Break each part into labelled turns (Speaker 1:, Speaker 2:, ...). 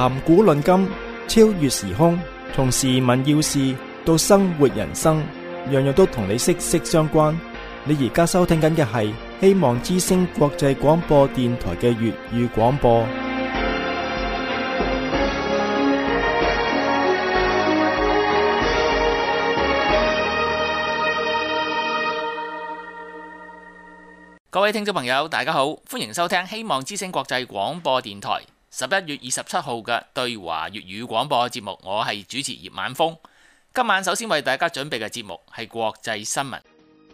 Speaker 1: 談古論今，超越時空，從時聞要事到生活人生，樣樣都同你息息相關。你而家收聽緊嘅係希望之聲國際廣播電台嘅粵語廣播。
Speaker 2: 各位聽眾朋友，大家好，歡迎收聽希望之聲國際廣播電台11月27號嘅對華粵語廣播節目。我係主持葉晚風。今晚首先為大家準備嘅節目係國際新聞。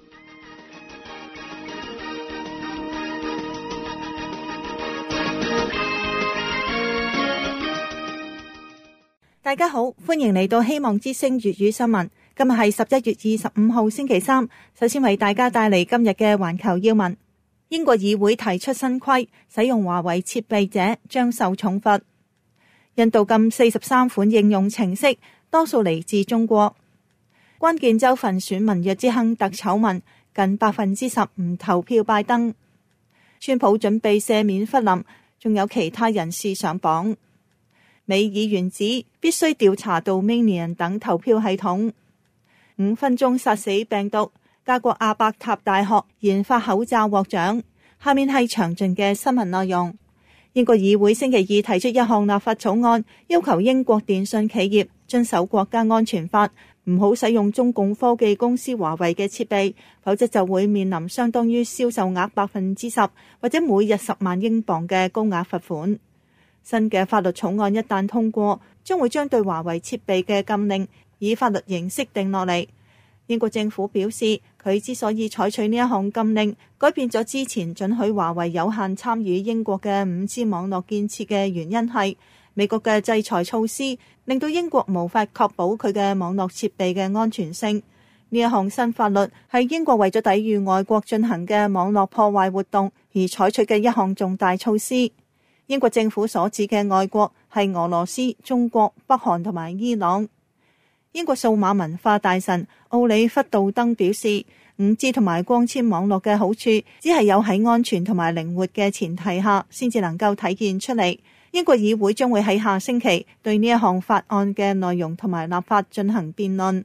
Speaker 3: 大家好，歡迎嚟到希望之聲粵語新聞。今日係11月25號星期三。首先為大家帶嚟今日嘅環球要聞。英國議會提出新規，使用華為設備者將受重罰。印度禁43款應用程式，多數嚟自中國。關鍵州份選民約茲亨特醜聞，近10%唔投票拜登。川普準備赦免弗林，仲有其他人士上榜。美議員指必須調查Dominion等投票系統。5分鐘殺死病毒，加國阿伯塔大學研發口罩獲獎。下面係詳盡嘅新聞內容。英國議會星期二提出一項立法草案，要求英國電信企業遵守國家安全法，唔好使用中共科技公司華為嘅設備，否則就會面臨相當於銷售額10%或者每日10萬英鎊嘅高額罰款。新嘅法律草案一旦通過，將會將對華為設備嘅禁令以法律形式定落嚟。英國政府表示，佢之所以採取呢一項禁令，改變咗之前准許華為有限參與英國嘅5G 網絡建設嘅原因係美國嘅制裁措施，令到英國無法確保佢嘅網絡設備嘅安全性。呢一項新法律係英國為咗抵禦外國進行嘅網絡破壞活動而採取嘅一項重大措施。英國政府所指嘅外國係俄羅斯、中國、北韓同埋伊朗。英國數碼文化大臣奧里弗道登表示，5G 同埋光纖網絡嘅好處，只係有喺安全同埋靈活嘅前提下，先至能夠體現出嚟。英國議會將會喺下星期對呢一項法案嘅內容同埋立法進行辯論。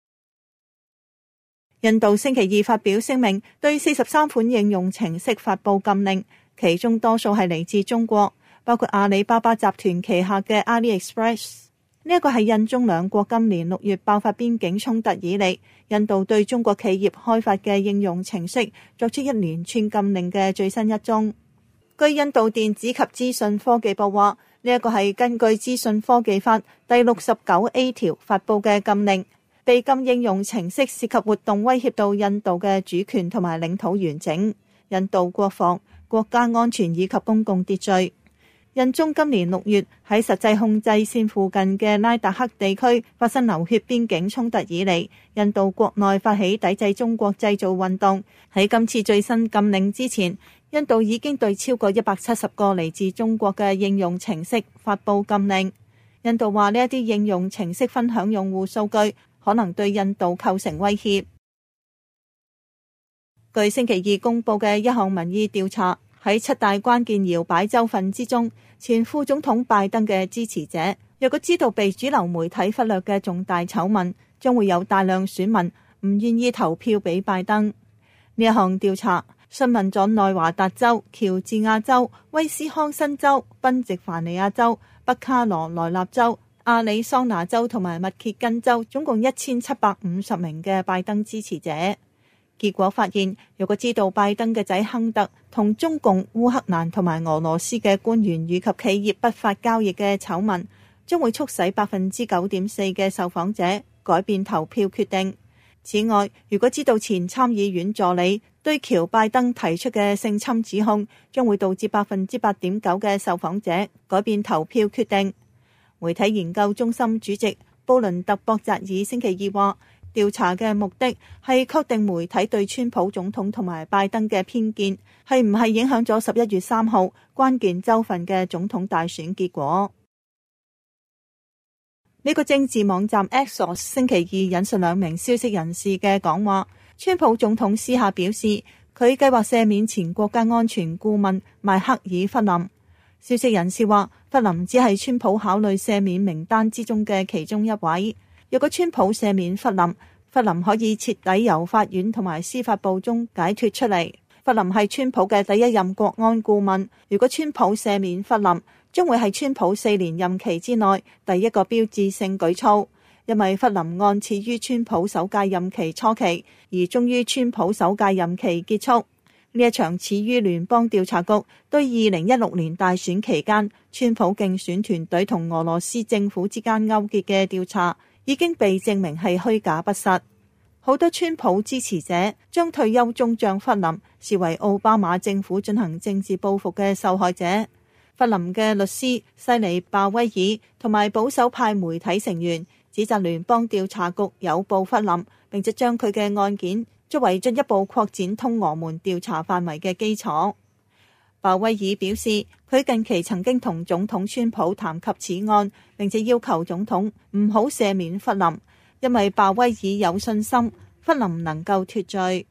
Speaker 3: 印度星期二發表聲明，對43款應用程式發布禁令，其中多數係嚟自中國，包括阿里巴巴集團旗下嘅 AliExpress。呢一個係印中兩國今年6月爆發邊境衝突以嚟，印度對中國企業開發嘅應用程式作出一連串禁令嘅最新一宗。據印度電子及資訊科技部話，呢一個係根據資訊科技法第 69A 條發布嘅禁令，被禁應用程式涉及活動威脅到印度嘅主權同埋領土完整、印度國防、國家安全以及公共秩序。印中今年6月喺實際控制線附近嘅拉達克地區發生流血邊境衝突以嚟，印度國內發起抵制中國製造運動。喺今次最新禁令之前，印度已經對超過170個嚟自中國嘅應用程式發布禁令。印度話呢一啲應用程式分享用戶數據，可能對印度構成威脅。據星期二公佈嘅一項民意調查，喺7大關鍵搖擺州份之中，前副總統拜登嘅支持者，若果知道被主流媒體忽略嘅重大醜聞，將會有大量選民唔願意投票俾拜登。呢一項調查詢問咗內華達州、喬治亞州、威斯康辛州、賓夕凡尼亞州、北卡羅來納州、亞利桑那州同埋密歇根州，總共1750名嘅拜登支持者。結果發現，如果知道拜登嘅仔亨特同中共、烏克蘭同埋俄羅斯嘅官員以及企業不法交易嘅醜聞，將會促使 9.4% 嘅受訪者改變投票決定。此外，如果知道前參議院助理對喬拜登提出嘅性侵指控，將會導致 8.9% 嘅受訪者改變投票決定。媒體研究中心主席布倫特博扎爾星期二話，調查嘅目的係確定媒體對川普總統同埋拜登嘅偏見係唔係影響咗11月3號關鍵州份嘅總統大選結果。美國政治網站 Axios 星期二引述2名消息人士嘅講話，川普總統私下表示，佢計劃赦免前國家安全顧問邁克爾弗林。 消息人士話，弗林只係川普考慮赦免名單之中嘅其中一位。若果川普赦免弗林可以徹底由法院同埋司法部中解脫出嚟。弗林係川普嘅第一任國安顧問。如果川普赦免弗林，將會係川普4年任期之內第一個標誌性舉措，因為弗林案始於川普首屆任期初期，而終於川普首屆任期結束。呢一場始於聯邦調查局對2016年大選期間川普競選團隊同俄羅斯政府之間勾結嘅調查，已經被證明係虛假不實。好多川普支持者將退休中將弗林視為奧巴馬政府進行政治報復嘅受害者。弗林嘅律師西尼鮑威爾同埋保守派媒體成員指責聯邦調查局誘捕弗林，並且將佢嘅案件作為進一步擴展通俄門調查範圍嘅基礎。鮑威爾表示，佢近期曾經同總統川普談及此案，並且要求總統唔好赦免弗林，因為鮑威爾有信心弗林能夠脫罪。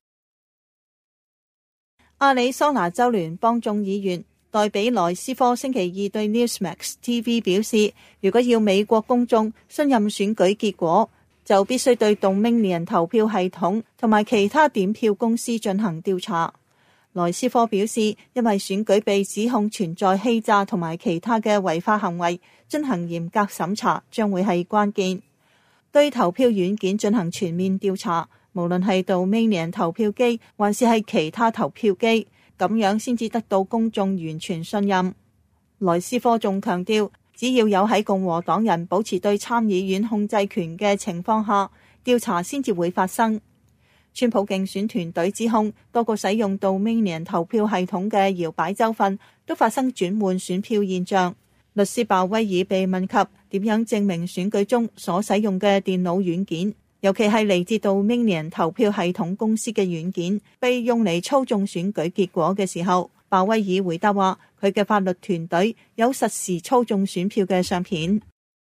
Speaker 3: 亞利桑那州聯邦眾議員代比萊斯科星期二對 Newsmax TV 表示，如果要美國公眾信任選舉結果，就必須對 Dominion 投票系統同埋其他點票公司進行調查。萊斯科表示，因為選舉被指控存在欺詐同埋其他嘅違法行為，進行嚴格審查將會係關鍵。對投票軟件進行全面調查，無論係 Dominion 投票機還是係其他投票機，咁樣先至得到公眾完全信任。萊斯科仲強調，只要有喺共和黨人保持對參議院控制權嘅情況下，調查先至會發生。川普競選團隊指控多個使用 Dominion 投票系統嘅搖擺州份都發生轉換選票現象。律師鮑威爾被問及點樣證明選舉中所使用嘅電腦軟件，尤其係嚟自 Dominion 投票系統公司嘅軟件，被用嚟操縱選舉結果嘅時候，鮑威爾回答話佢嘅法律團隊有實時操縱選票嘅相片。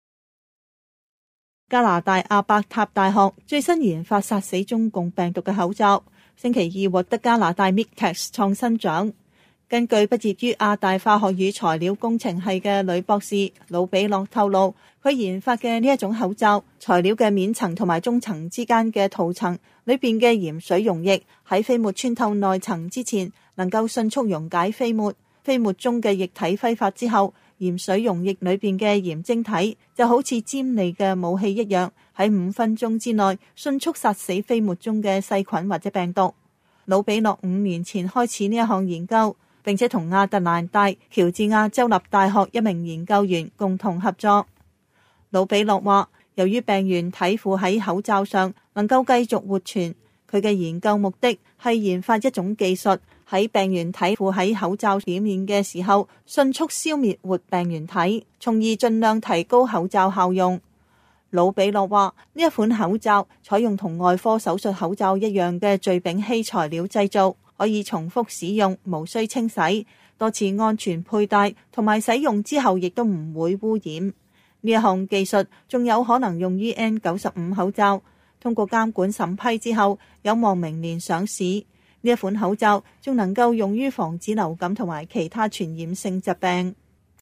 Speaker 3: 加拿大阿伯塔大學最新研發殺死中共病毒嘅口罩，星期二獲得加拿大 Mictex 創新獎。根據畢業於亞大化學與材料工程系嘅女博士魯比洛透露，佢研發嘅呢一種口罩，材料嘅面層同埋中層之間嘅塗層裏邊嘅鹽水溶液喺飛沫穿透內層之前，能夠迅速溶解飛沫。飛沫中嘅液體揮發之後，鹽水溶液裏邊嘅鹽晶體就好似尖利嘅武器一樣，喺5分鐘之內迅速殺死飛沫中嘅細菌或者病毒。魯比洛5年前開始呢一項研究，並且同亞特蘭大喬治亞州立大學一名研究員共同合作。魯比洛話，由於病原體附喺口罩上能夠繼續活存，佢嘅研究目的係研發一種技術，喺病原體附喺口罩表面嘅時候，迅速消滅活病原體，從而盡量提高口罩效用。魯比洛話，呢一款口罩採用同外科手術口罩一樣嘅聚丙烯材料製造，可以重複使用，無需清洗，多次安全佩戴，同埋使用之後亦都唔會污染。呢一項技術仲有可能用於 N95 口罩，通過監管審批之後，有望明年上市。呢一款口罩仲能夠用於防止流感同埋其他傳染性疾病。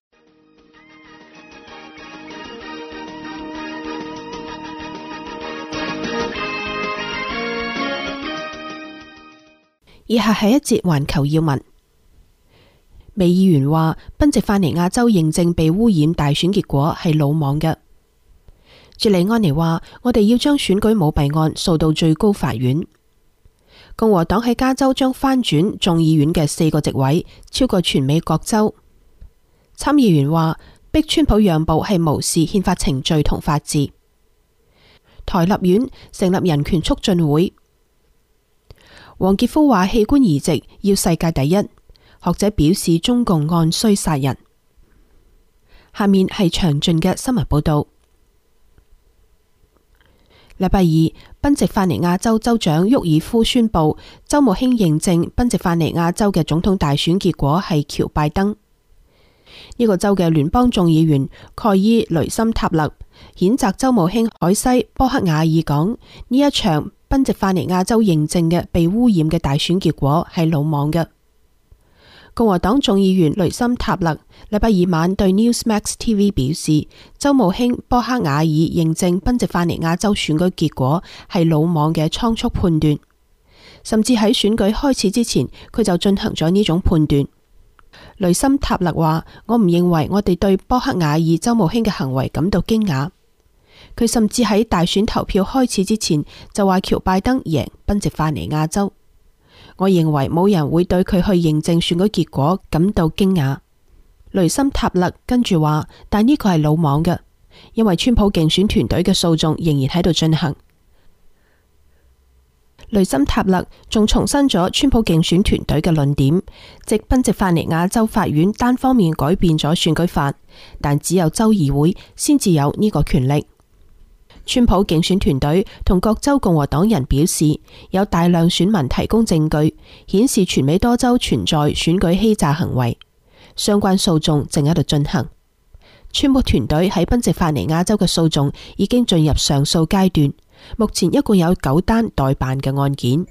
Speaker 4: 以下係一節環球要聞。美議員話，賓夕法尼亞州認證被污染大選結果係魯莽嘅。朱利安尼話，我哋要將選舉舞弊案訴到最高法院。共和黨喺加州將翻轉眾議院嘅4個席位，超過全美各州。參議員話，逼川普讓步係無視憲法程序同法治。台立院成立人權促進會。黃傑夫話，器官移植要世界第一。學者表示，中共按需殺人。下面係詳盡嘅新聞報道。禮拜二，賓夕法尼亞州州長沃爾夫宣布，州務卿認證賓夕法尼亞州嘅總統大選結果係喬拜登。呢個州嘅聯邦眾議員蓋伊雷森塔勒譴責州務卿海西波克瓦爾講，呢一場賓夕法尼亞州認證嘅被污染嘅大選結果係魯莽嘅。共共和黨眾議員雷森塔勒禮拜二晚對 Newsmax TV 表示，州務卿波克瓦爾認證賓夕法尼亞州選舉結果係魯莽嘅倉促判斷，甚至喺選舉開始之前，佢就進行咗呢種判斷。雷森塔勒話：我唔認為我哋對波克瓦爾州務卿嘅行為感到驚訝。佢甚至喺大選投票開始之前就話喬拜登贏賓夕法尼亞州。我認為冇人會對佢去認證選舉結果感到驚訝。雷森塔勒跟住話，但呢個係魯莽嘅，因為川普競選團隊嘅訴訟仍然喺度進行。雷森塔勒仲重申咗川普競選團隊嘅論點，即賓夕法尼亞州法院單方面改變咗選舉法，但只有州議會先至有呢個權力。川普競選團隊同各州共和黨人表示，有大量選民提供證據，顯示全美多州存在選舉欺詐行為，相關訴訟正喺度進行。川普團隊喺賓夕法尼亞州嘅訴訟已經進入上訴階段，目前一共有9單待辦嘅案件。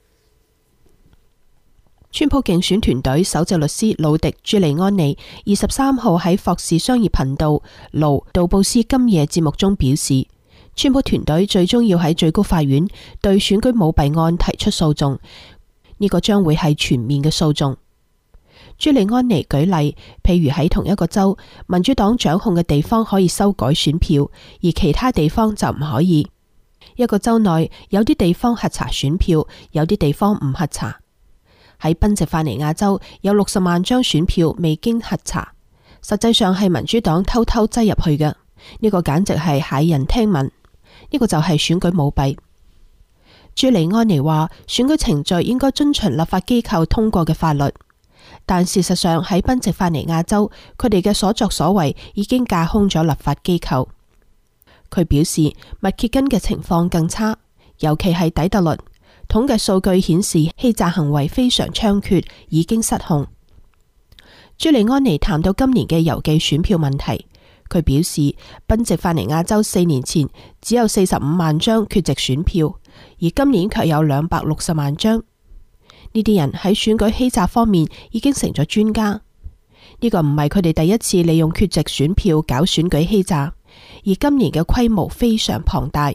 Speaker 4: 川普競選團隊首席律師魯迪朱利安尼23號喺霍士商業頻道盧杜布斯今夜節目中表示，川普團隊最終要喺最高法院對選舉舞弊案提出訴訟，呢個將會係全面嘅訴訟。朱利安尼舉例，譬如喺同一個州，民主黨掌控嘅地方可以修改選票，而其他地方就唔可以。一個州內有啲地方核查選票，有啲地方唔核查。喺賓夕法尼亞州有60萬張選票未經核查，實際上係民主黨偷偷擠入去嘅，呢個簡直係駭人聽聞。呢個就係選舉舞弊。朱利安尼話，選舉程序應該遵循立法機構通過嘅法律，但事實上喺賓夕法尼亞州，佢哋嘅所作所為已經架空咗立法機構。佢表示，密歇根嘅情況更差，尤其係底特律，統計數據顯示欺詐行為非常猖獗，已經失控。朱利安尼談到今年嘅郵寄選票問題。佢表示，賓夕法尼亞州4年前只有45萬張缺席選票，而今年卻有260萬張。呢啲人喺選舉欺詐方面已經成咗專家。呢個唔係佢哋第一次利用缺席選票搞選舉欺詐，而今年嘅規模非常龐大。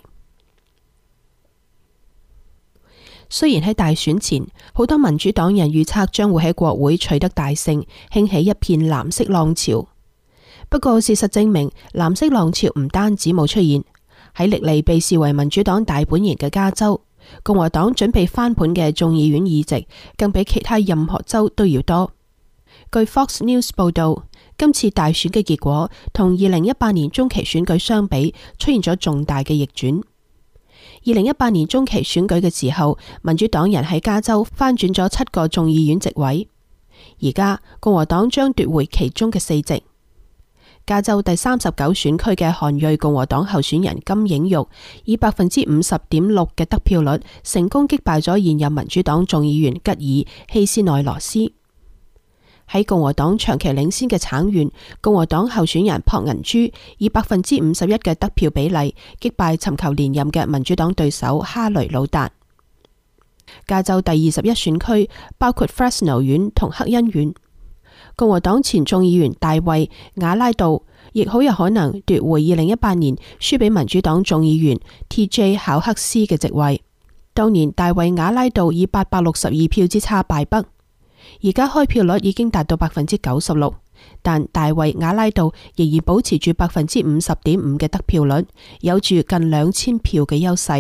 Speaker 4: 雖然喺大選前，好多民主黨人預測將會喺國會取得大勝，興起一片藍色浪潮。不過事實證明，藍色浪潮唔單止冇出現，喺歷嚟被視為民主黨大本營嘅加州，共和黨準備翻盤嘅眾議院議席更比其他任何州都要多。據 Fox News 報道，今次大選嘅結果同2018年中期選舉相比，出現咗重大嘅逆轉。2018年中期選舉嘅時候，民主黨人喺加州翻轉咗7個眾議院席位，而家共和黨將奪回其中嘅4席。加州第39選區嘅韓裔共和黨候選人金映玉以 50.6% 嘅得票率成功擊敗咗現任民主黨眾議員吉爾希斯內羅斯。喺共和黨長期領先嘅橙縣，共和黨候選人朴銀珠以 51% 嘅得票比例擊敗尋求連任嘅民主黨對手哈雷魯達。加州第21選區包括 Fresno 縣同克恩縣，共和黨前眾議員大衛瓦拉道亦好有可能奪回2018年輸俾民主黨眾議員 TJ 考克斯嘅席位。當年大衛瓦拉道以862票之差敗北，而家開票率已經達到 96%， 但大衛瓦拉道仍然保持住 50.5% 嘅得票率，有住近2000票嘅優勢。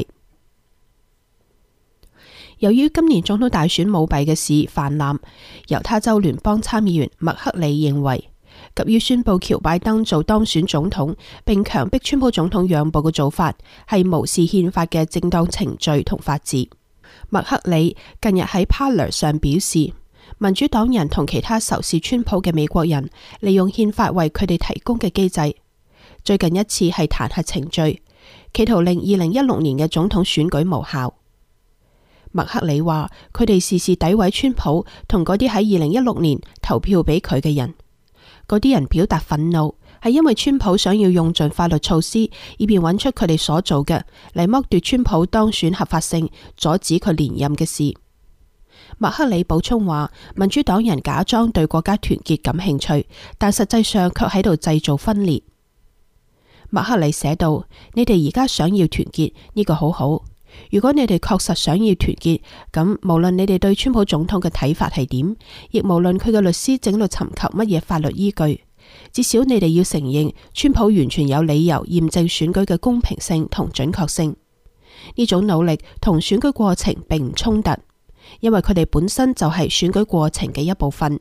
Speaker 4: 由於今年總統大選舞弊嘅事泛濫，猶他州聯邦參議員麥克里認為，急於宣布喬拜登做當選總統並強迫川普總統讓步嘅做法係無視憲法嘅正當程序同法治。麥克里近日喺 Parler 上表示，民主黨人同其他仇視川普嘅美國人利用憲法為佢哋提供嘅機制，最近一次係彈劾程序，企圖令2016年嘅總統選舉無效。麥克里話，佢哋時時詆毀川普同嗰啲喺2016年投票俾佢嘅人，嗰啲人表達憤怒係因為川普想要用盡法律措施，以便揾出佢哋所做嘅嚟剝奪川普當選合法性，阻止佢連任嘅事。 麥克里補充話，民主黨人假裝對國家團結感興趣，但實際上卻喺度製造分裂。麥克里寫道：你哋而家想要團結，呢個好好。如果你哋確實想要團結，咁無論你哋對川普總統嘅睇法係點，亦無論佢嘅律師正喺度尋求乜嘢法律依據，至少你哋要承認川普完全有理由驗證選舉嘅公平性同準確性。呢種努力同選舉過程並唔衝突，因為佢哋本身就係選舉過程嘅一部分。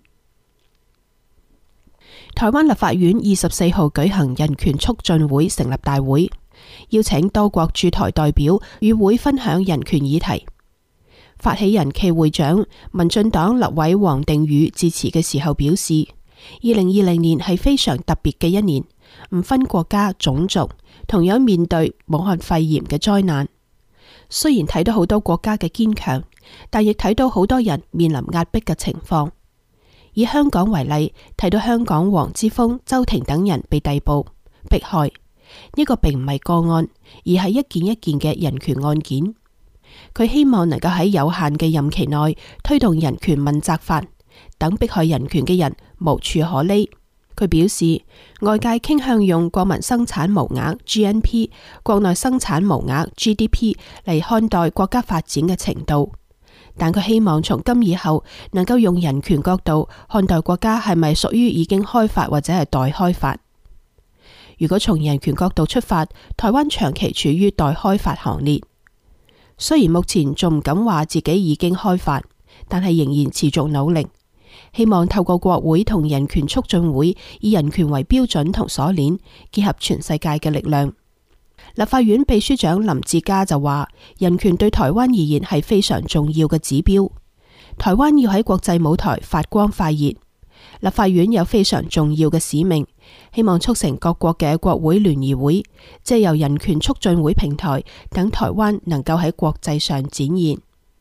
Speaker 4: 台灣立法院24號舉行人權促進會成立大會，邀請多國駐台代表與會分享人權議題。發起人暨會長民進黨立委王定宇致辭嘅時候表示，2020年係非常特別嘅一年，唔分國家種族，同樣面對武漢肺炎嘅災難。雖然睇到好多國家嘅堅強，但亦睇到好多人面臨壓迫嘅情況。以香港為例，睇到香港黃之鋒、周庭等人被逮捕、迫害，呢個並唔係個案，而係一件一件嘅人權案件。佢希望能夠喺有限嘅任期內推動人權問責法，等迫害人權嘅人無處可匿。佢表示，外界傾向用國民生產毛額 GNP、國內生產毛額 GDP 嚟看待國家發展嘅程度，但佢希望從今以後能夠用人權角度看待國家係咪屬於已經開發或者係待開發。如果從人權角度出發，台灣長期處於待開發行列。雖然目前仲唔敢話自己已經開發，但係仍然持續努力，希望透過國會同人權促進會以人權為標準同鎖鏈，結合全世界嘅力量。立法院秘書長林志嘉就話，人權對台灣而言係非常重要嘅指標，台灣要喺國際舞台發光發熱。立法院有非常重要嘅使命，希望促成各國嘅國會聯誼會，借由人權促進會平台，等台灣能夠喺國際上展現。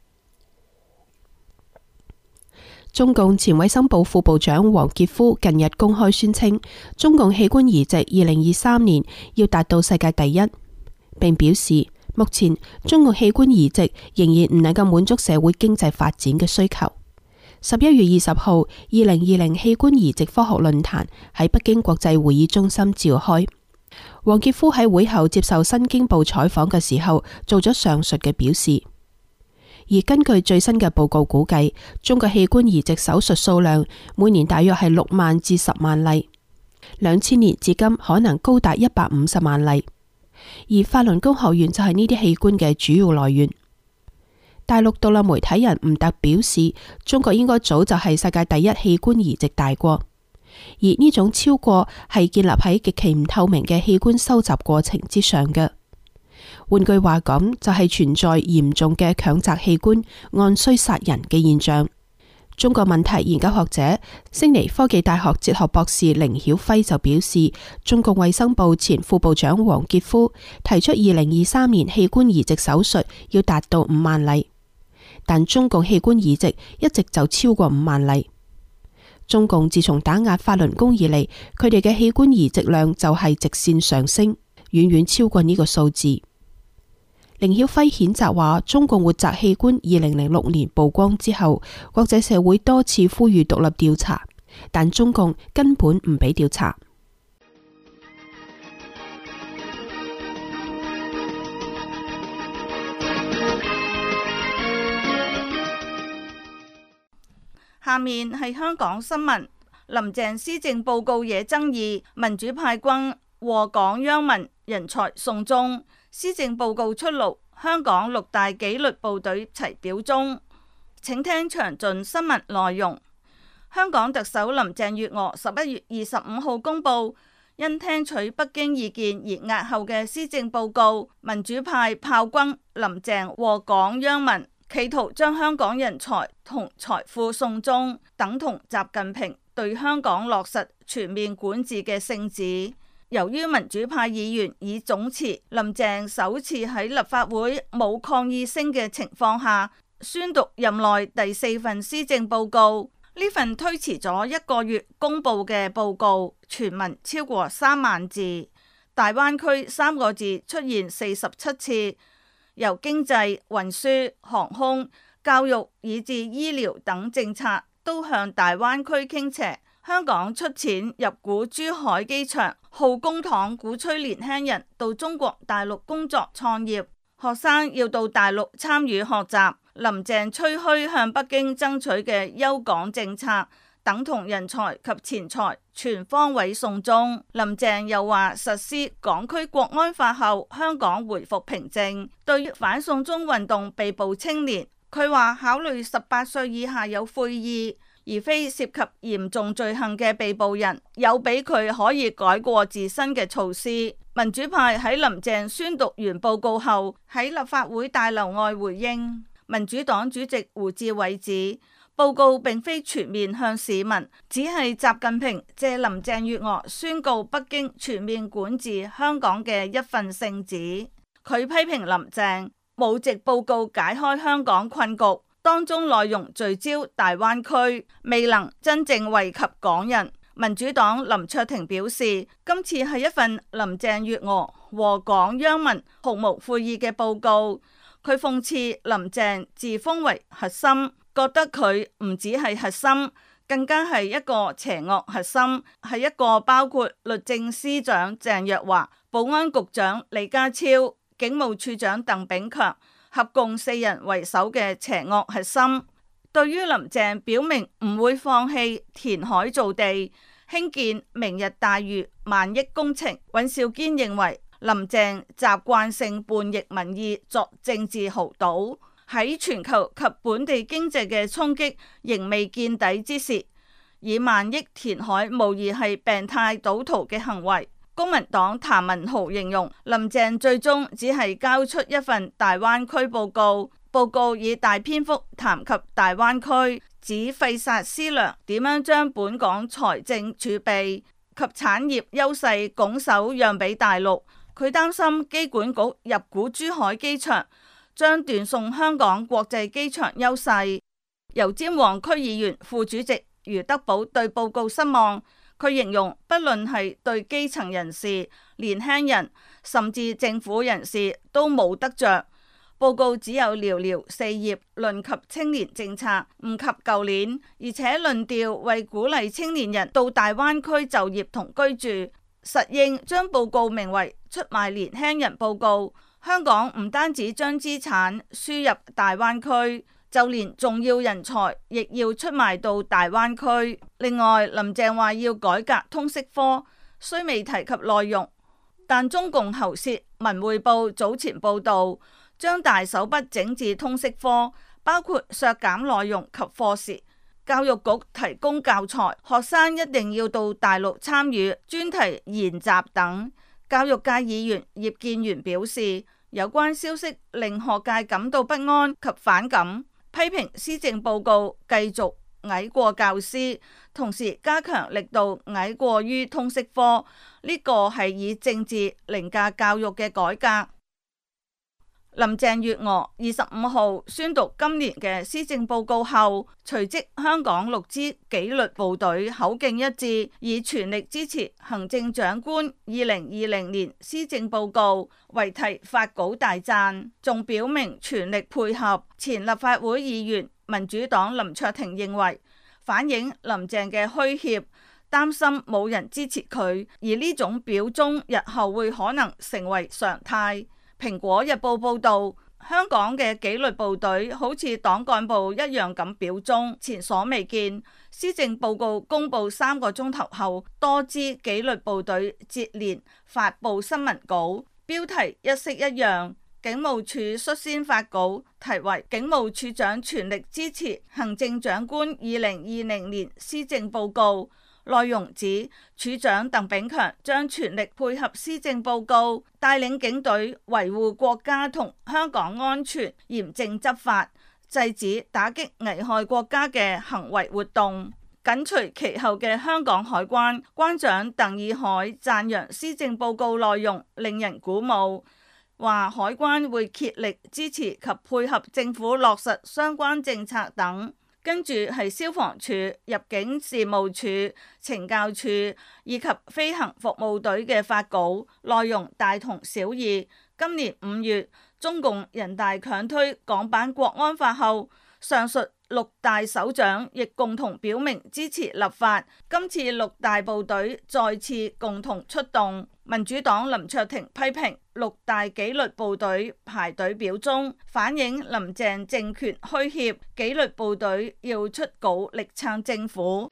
Speaker 4: 中共前衛生部副部長黃傑夫近日公開宣稱，中共器官移植2023年要達到世界第一，並表示目前中共器官移植仍然唔能夠滿足社會經濟發展嘅需求。11月20號，2020器官移植科學論壇喺北京國際會議中心召開。黃傑夫喺會後接受新京報採訪嘅時候，做咗上述嘅表示。而根據最新嘅報告估計，中國器官移植手術數量每年大約係6萬至10萬例，2000年至今可能高達150萬例。而法輪功學院就係呢啲器官嘅主要來源。大陸獨立媒體人吳特表示，中國應該早就係世界第一器官移植大國，而呢種超過係建立喺極其唔透明嘅器官收集過程之上嘅。換句話講，就係存在嚴重嘅強摘器官、按需殺人嘅現象。中國問題研究學者、悉尼科技大學哲學博士凌曉輝就表示，中國衛生部前副部長黃傑夫提出2023年器官移植手術要達到5萬例，但中共器官移植一直就超過5萬例。中共自從打壓法輪功以嚟，佢哋嘅器官移植量就係直線上升，遠遠超過呢個數字。凌曉輝譴責話，中共活摘器官2006年曝光之後，國際社會多次呼籲獨立調查，但中共根本唔俾調查。
Speaker 5: 下面係香港新聞。林鄭施政報告惹爭議，民主派軍禍港殃民，人才送中。施政報告出爐，香港6大紀律部隊齊表忠。請聽詳盡新聞內容。香港特首林鄭月娥11月25號公布，因聽取北京意見而押後嘅施政報告，民主派炮轟林鄭禍港殃民，企圖將香港人才同財富送中，等同習近平對香港落實全面管治嘅聖旨。由於民主派議員以總辭，林鄭首次喺立法會冇抗議聲嘅情況下，宣讀任內第4份施政報告。呢份推遲咗1個月公布嘅報告，全文超過3萬字，大灣區3個字出現47次，由經濟、運輸、航空、 教育以至醫療等政策都向大灣區傾斜。香港出錢入股珠海機場，耗公帑鼓吹年輕人到中國大陸工作創業，學生要到大陸參與學習。林鄭吹噓向北京爭取嘅優港政策，等同人才及錢財全方位送中。林鄭又話實施港區國安法後，香港回復平靜。對於反送中運動被捕青年，佢話考慮18歲以下有悔意，而非涉及嚴重罪行嘅被捕人，有俾佢可以改過自新嘅措施。民主派喺林鄭宣讀完報告後，喺立法會大樓外回應。民主黨主席胡志偉指，報告並非全面向市民，只係習近平借林鄭月娥宣告北京全面管治香港嘅一份聖旨。佢批評林鄭冇藉報告解開香港困局，當中內容聚焦大灣區，未能真正惠及港人。民主黨林卓廷表示，今次係一份林鄭月娥和港央民毫無悔意嘅報告。佢諷刺林鄭自封為核心，覺得佢唔止係核心，更加係一個邪惡核心，係一個包括律政司長鄭若驊、保安局長李家超、警務處長鄧炳強合共4人為首嘅邪惡核心。對於林鄭表明唔會放棄填海造地、興建明日大嶼萬億工程，尹兆堅認為林鄭習慣性叛逆民意作政治豪賭，喺全球及本地經濟嘅衝擊仍未見底之時，以萬億填海無疑係病態賭徒嘅行為。公民黨譚文豪形容林鄭最終只係交出一份大灣區報告，報告以大篇幅談及大灣區，指費煞思量點樣將本港財政儲備及產業優勢拱手讓俾大陸。佢擔心機管局入股珠海機場，將斷送香港國際機場優勢。油尖旺區議員副主席余德寶對報告失望，佢形容不論係對基層人士、年輕人，甚至政府人士都冇得着。報告只有寥寥4頁，論及青年政策唔及舊年，而且論調為鼓勵青年人到大灣區就業同居住。實應將報告名為出賣年輕人報告。香港唔單止將資產輸入大灣區，就連重要人才亦要出賣到大灣區。另外，林鄭話要改革通識科，雖未提及內容，但中共喉舌文匯報早前報道，將大手筆整治通識科，包括削減內容及課時。教育局提供教材，學生一定要到大陸參與專題研習等。教育界議員葉建源表示，有關消息令學界感到不安及反感，批評施政報告繼續矮過教師，同時加強力度矮過於通識科，呢個係以政治凌駕教育嘅改革。林鄭月娥25號宣讀今年嘅施政報告後，隨即香港6支紀律部隊口徑一致，以全力支持行政長官2020年施政報告為題發稿大讚，仲表明全力配合。前立法會議員民主黨林卓廷認為，反映林鄭嘅虛怯，擔心冇人支持佢，而呢種表忠日後會可能成為常態。蘋果日報報道，香港嘅紀律部隊好似黨幹部一樣咁表忠，前所未見。施政報告公布3個鐘頭後，多支紀律部隊接連發布新聞稿，標題一式一樣。警務處率先發稿，題為警務處長全力支持行政長官2020年施政報告。內容指，處長鄧炳強將全力配合施政報告，帶領警隊維護國家同香港安全，嚴正執法，制止打擊危害國家嘅行為活動。緊隨其後嘅香港海關關長鄧以海讚揚施政報告內容令人鼓舞，話海關會竭力支持及配合政府落實相關政策等。跟住係消防處、入境事務處、懲教處以及飛行服務隊嘅發稿，內容大同小異。今年5月，中共人大強推港版國安法後， 上述六大首長亦共同表明支持立法。今次六大部隊再次共同出動，民主黨林卓廷批評六大紀律部隊排隊表忠，反映林鄭政權虛怯，紀律部隊要出稿力撐政府。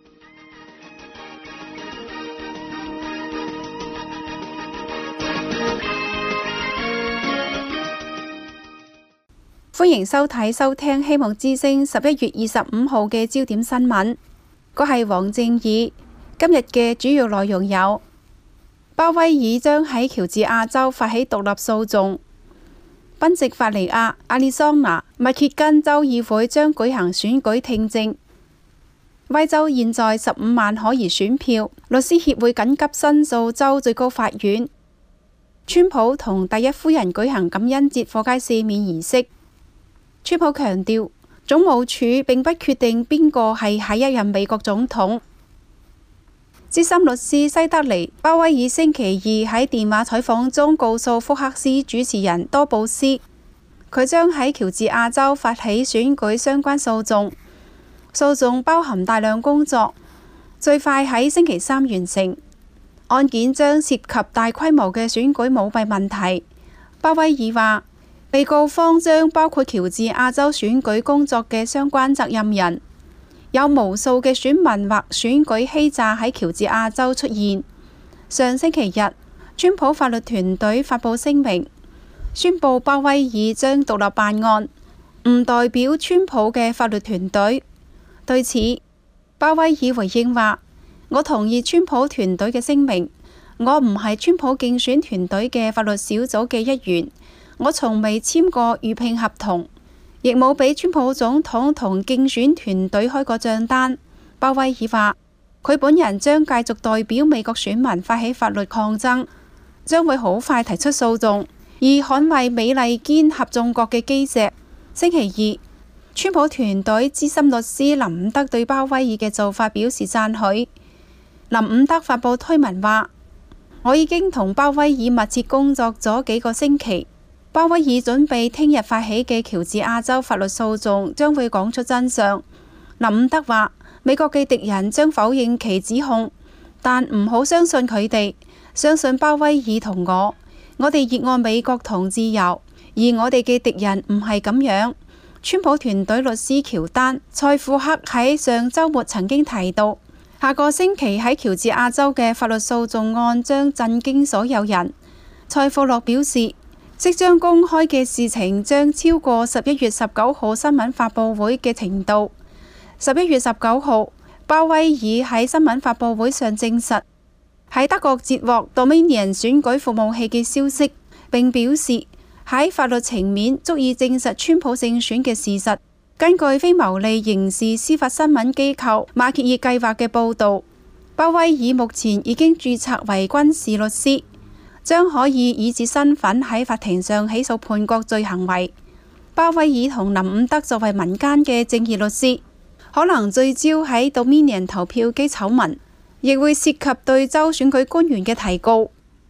Speaker 6: 歡迎收聽希望之聲11月25號嘅焦點新聞。我係黃正義。今日嘅主要內容有：鮑威爾將喺喬治亞州發起獨立訴訟；賓夕法尼亞、亞利桑那、密歇根州議會將舉行選舉聽證；威州現在15萬可疑選票；律師協會緊急申訴州最高法院；川普同第一夫人舉行感恩節火雞赦免儀式。川普強調，總務署並不決定邊個係下一任美國總統。資深律師西德尼·鮑威爾星期二喺電話採訪中告訴福克斯主持人多布斯，佢將喺喬治亞州發起選舉相關訴訟，訴訟包含大量工作，最快喺星期三完成。案件將涉及大規模嘅選舉舞弊問題。鮑威爾話，被告方將包括喬治亞州選舉工作嘅相關責任人，有無數嘅選民或選舉欺詐喺喬治亞州出現。上星期日，川普法律團隊發佈聲明，宣布鮑威爾將獨立辦案，唔代表川普嘅法律團隊。對此，鮑威爾回應話：我同意川普團隊嘅聲明，我唔係川普競選團隊嘅法律小組嘅一員。我從未簽過預聘合同，亦冇俾川普總統同競選團隊開過賬單。鮑威爾話，佢本人將繼續代表美國選民發起法律抗爭，將會好快提出訴訟，以捍衛美利堅合眾國嘅基石。星期二，川普團隊資深律師林伍德對鮑威爾嘅做法表示讚許。林伍德發佈推文話，我已經同鮑威爾密切工作咗幾個星期。鮑威爾準備聽日發起嘅喬治亞州法律訴訟將會講出真相。林伍德話，美國嘅敵人將否認其指控，但唔好相信佢哋，相信鮑威爾同我。我哋熱愛美國同自由，而我哋嘅敵人唔係咁樣。川普團隊律師喬丹·塞庫克喺上週末曾經提到，下個星期喺喬治亞州嘅法律訴訟案將震驚所有人。塞庫洛表示，即將公開嘅事情將超過11月19號新聞發佈會嘅程度。11月19號，鮑威爾喺新聞發佈會上證實喺德國截獲 Dominion 選舉服務器嘅消息，並表示喺法律層面足以證實川普勝選嘅事實。根據非牟利刑事司法新聞機構馬歇爾計劃嘅報導，鮑威爾目前已經註冊為軍事律師，將可以以此身份喺法庭上起訴叛國罪行為。鮑威爾同林伍德作為民間嘅正義律師，可能聚焦喺 Dominion 投票機醜聞，亦會涉及對州選舉官員嘅提告。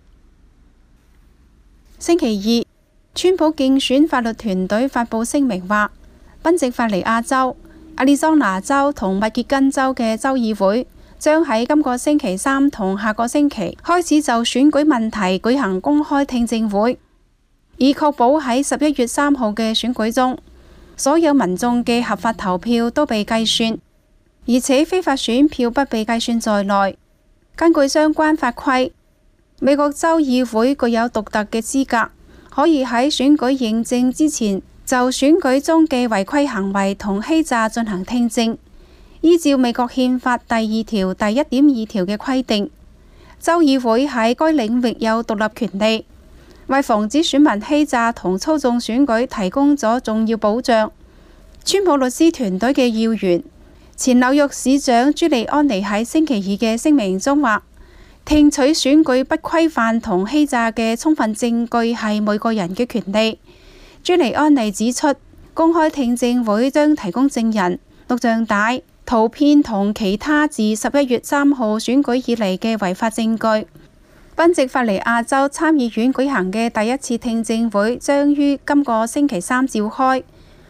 Speaker 6: 星期二，川普競選法律團隊發佈聲明話，賓夕法尼亞州、亞利桑那州同密歇根州嘅州議會將喺今個星期三同下個星期開始就選舉問題舉行公開聽證會，以確保喺11月3號嘅選舉中，所有民眾嘅合法投票都被計算，而且非法選票不被計算在內。根據相關法規，美國州議會具有獨特嘅資格，可以喺選舉認證之前就選舉中嘅違規行為同欺詐進行聽證。依照美國憲法第2條第1.2條嘅規定，州議會喺該領域有獨立權利，為防止選民欺詐同操縱選舉提供咗重要保障。川普律師團隊嘅要員前紐約市長朱利安尼喺星期二嘅聲明中話，聽取選舉不規範同欺詐嘅充分證據係每個人嘅權利。朱利安尼指出，公開聽證會將提供證人、錄像帶、圖片同其他自11月3號選舉以嚟嘅違法證據。賓夕法尼亞州參議院舉行嘅第一次聽證會將於今個星期三召開。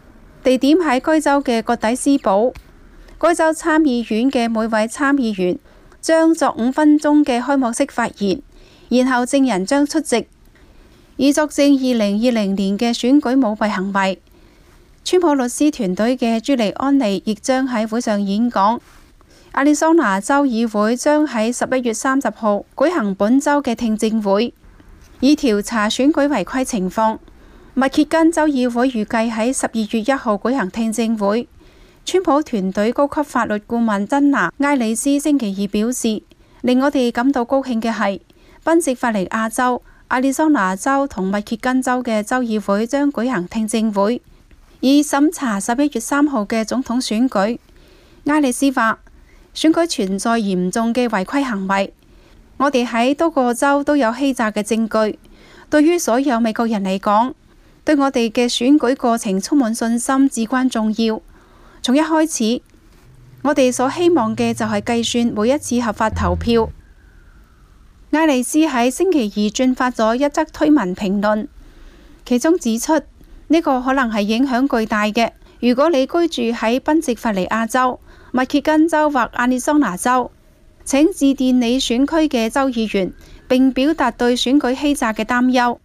Speaker 6: 地點喺該州嘅葛底斯堡。該州參議院嘅每位參議員將作5分鐘嘅開幕式發言，然後證人將出席，以作證2020年嘅選舉舞弊行為。川普律師團隊嘅朱利安尼亦將喺會上演講。亞利桑那州議會將喺11月30號舉行本州嘅聽證會，以調查選舉違規情況。密歇根州議會預計喺12月1號舉行聽證會。川普團隊高級法律顧問珍娜埃里斯星期二表示，令我哋感到高興嘅係，賓夕法尼亞州、亞利桑那州同密歇根州嘅州議會將舉行聽證會，以審查11月3號嘅總統選舉。埃里斯話，選舉存在嚴重嘅違規行為，我哋喺多個州都有欺詐嘅證據。對於所有美國人嚟講，對我哋嘅選舉過程充滿信心至關重要。從一開始，我哋所希望嘅就係計算每一次合法投票。埃里斯喺星期二轉發咗一則推文評論，其中指出呢個可能係影響巨大嘅。如果你居住喺賓夕法尼亞州、密歇根州或亞利桑那州，請致電你選區嘅州議員，並表達對選舉欺詐嘅擔憂。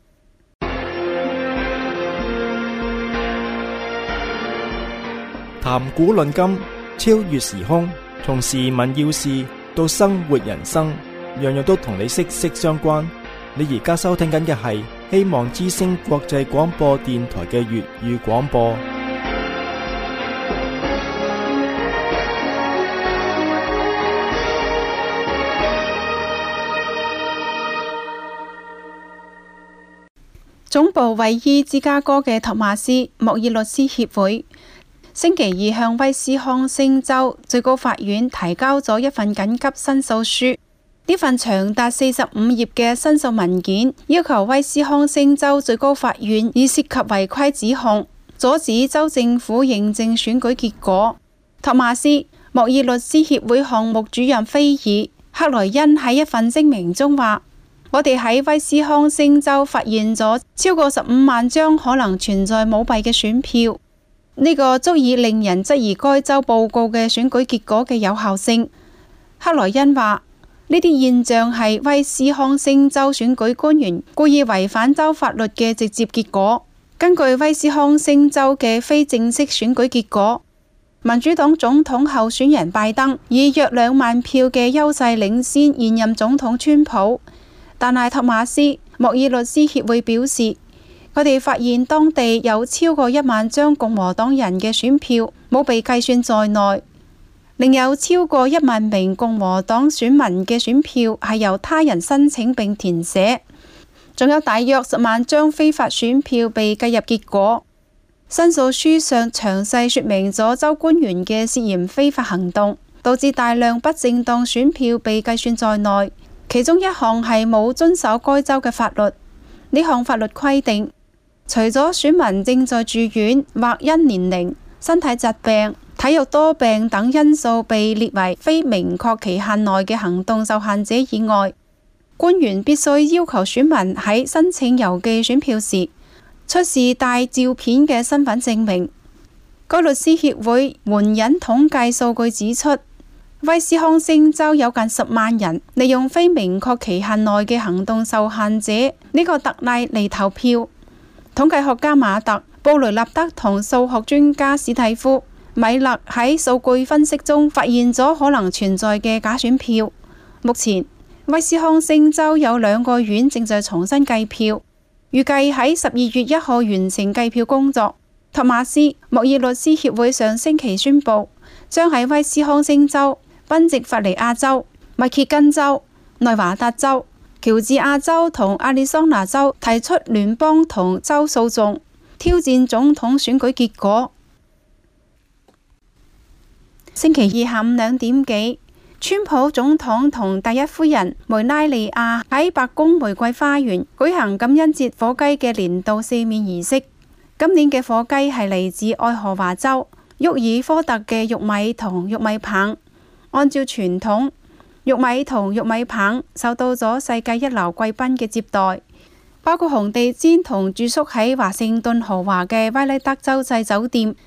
Speaker 1: 談古論今，超越時空，從時聞要事到生活人生，樣樣都同你息息相關。你而家收聽緊嘅係希望之聲國際廣播電台嘅粵語廣播。
Speaker 6: 總部位於芝加哥嘅托馬斯莫爾律師協會星期二向威斯康星州最高法院提交咗一份緊急申訴書。呢份長達45頁嘅申訴文件要求威斯康星州最高法院以涉及違規指控阻止州政府認證選舉結果。托馬斯莫爾律師協會項目主任菲爾克萊恩喺一份聲明中話，我哋喺威斯康星州發現咗超過15萬張可能存在舞弊嘅選票，呢個足以令人質疑該州報告嘅選舉結果嘅有效性。克萊恩話，呢啲現象係威斯康星州選舉官員故意違反州法律嘅直接結果。根據威斯康星州嘅非正式選舉結果，民主黨總統候選人拜登以約2萬票嘅優勢領先現任總統川普。但係托馬斯莫爾律師協會表示，佢哋發現當地有超過1萬張共和黨人嘅選票冇被計算在內，另有超過1萬名共和黨選民嘅選票係由他人申請並填寫，仲有大約10萬張非法選票被計入結果。申訴書上詳細說明咗州官員嘅涉嫌非法行動，導致大量不正當選票被計算在內。其中一項係冇遵守該州嘅法律。呢項法律規定，除咗選民正在住院或因年齡、身體疾病、體育多病等因素被列為非明確期限內嘅行動受限者以外，官員必須要求選民喺申請郵寄選票時出示帶照片嘅身份證明。該律師協會援引統計數據指出，威斯康星州有近10萬人利用非明確期限內嘅行動受限者呢個特例嚟投票。統計學家馬特、布雷納德同數學專家史蒂夫、米勒喺數據分析中發現咗可能存在嘅假選票。目前威斯康星州有2個縣正在重新計票，預計喺12月1號完成計票工作。托馬斯莫爾律師協會上星期宣布，將喺威斯康星州、賓夕法尼亞州、密歇根州、內華達州、喬治亞州同亞利桑那州提出聯邦同州訴訟，挑戰總統選舉結果。星期二下午2點幾，川普總統同第一夫人梅拉尼亞喺白宮玫瑰花園舉行感恩節火雞嘅年度赦免儀式。今年嘅火雞係嚟自愛荷華州沃爾科特嘅玉米同玉米棒。按照傳統，玉米同玉米棒受到咗世界一流貴賓嘅接待，包括紅地毯同住宿喺華盛頓豪華嘅威利德洲際酒店。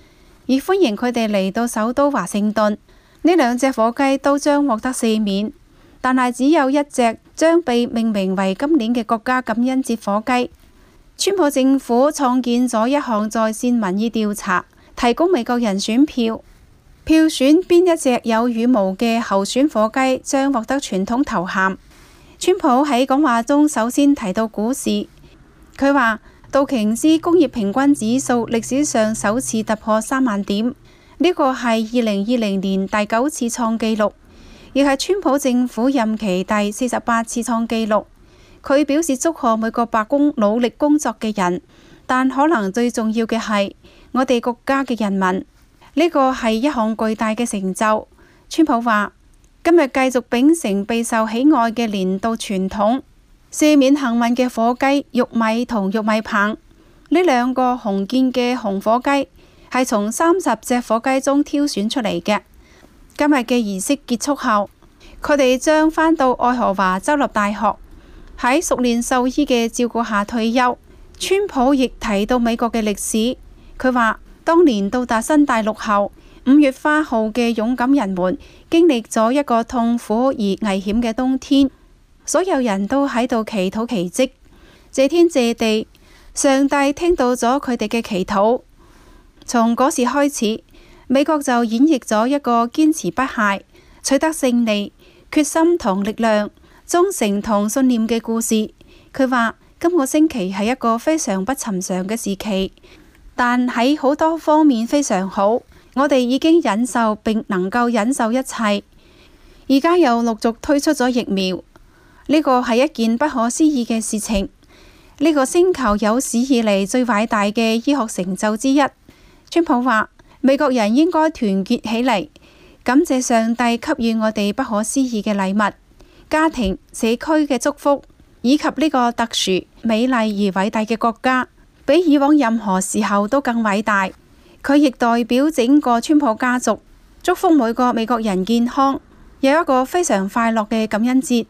Speaker 6: 而歡迎佢哋嚟到首都華盛頓。呢兩隻火雞都將獲得赦免，但係只有一隻將被命名為今年嘅國家感恩節火雞。川普政府創建咗一項在線民意調查，提供美國人選票，票選邊一隻有羽毛嘅候選火雞將獲得傳統頭銜。川普喺講話中首先提到股市，佢話道瓊斯工業平均指數歷史上首次突破3萬點，呢個係2020年第9次創紀錄，亦係川普政府任期第48次創紀錄。佢表示祝賀每個白宮努力工作嘅人，但可能最重要嘅係我哋國家嘅人民，呢個係一項巨大嘅成就。川普話今日繼續秉承備受喜愛嘅年度傳統，赦免幸運嘅火雞、玉米同玉米棒。呢兩個紅健嘅紅火雞係從30隻火雞中挑選出嚟嘅。今日嘅儀式結束後，佢哋將返到愛荷華州立大學，喺熟練獸醫嘅照顧下退休。川普亦提到美國嘅歷史，佢話當年到達新大陸後，5月花號嘅勇敢人們經歷咗一個痛苦而危險嘅冬天，所有人都喺度祈禱奇蹟。謝天謝地，上帝聽到咗佢哋嘅祈禱。從嗰時開始，美國就演繹咗一個堅持不懈、取得勝利、決心同力量、忠誠同信念嘅故事。佢話今個星期係一個非常不尋常嘅時期，但喺好多方面非常好。我哋已經忍受並能夠忍受一切，而家又陸續推出咗疫苗，呢個係一件不可思議嘅事情。呢個星球有史以嚟最偉大嘅醫學成就之一。川普話美國人應該團結起嚟，感謝上帝給予我哋不可思議嘅禮物、家庭、社區嘅祝福，以及呢個特殊、美麗而偉大嘅國家，比以往任何時候都更偉大。佢亦代表整個川普家族，祝福每個美國人健康，有一個非常快樂嘅感恩節。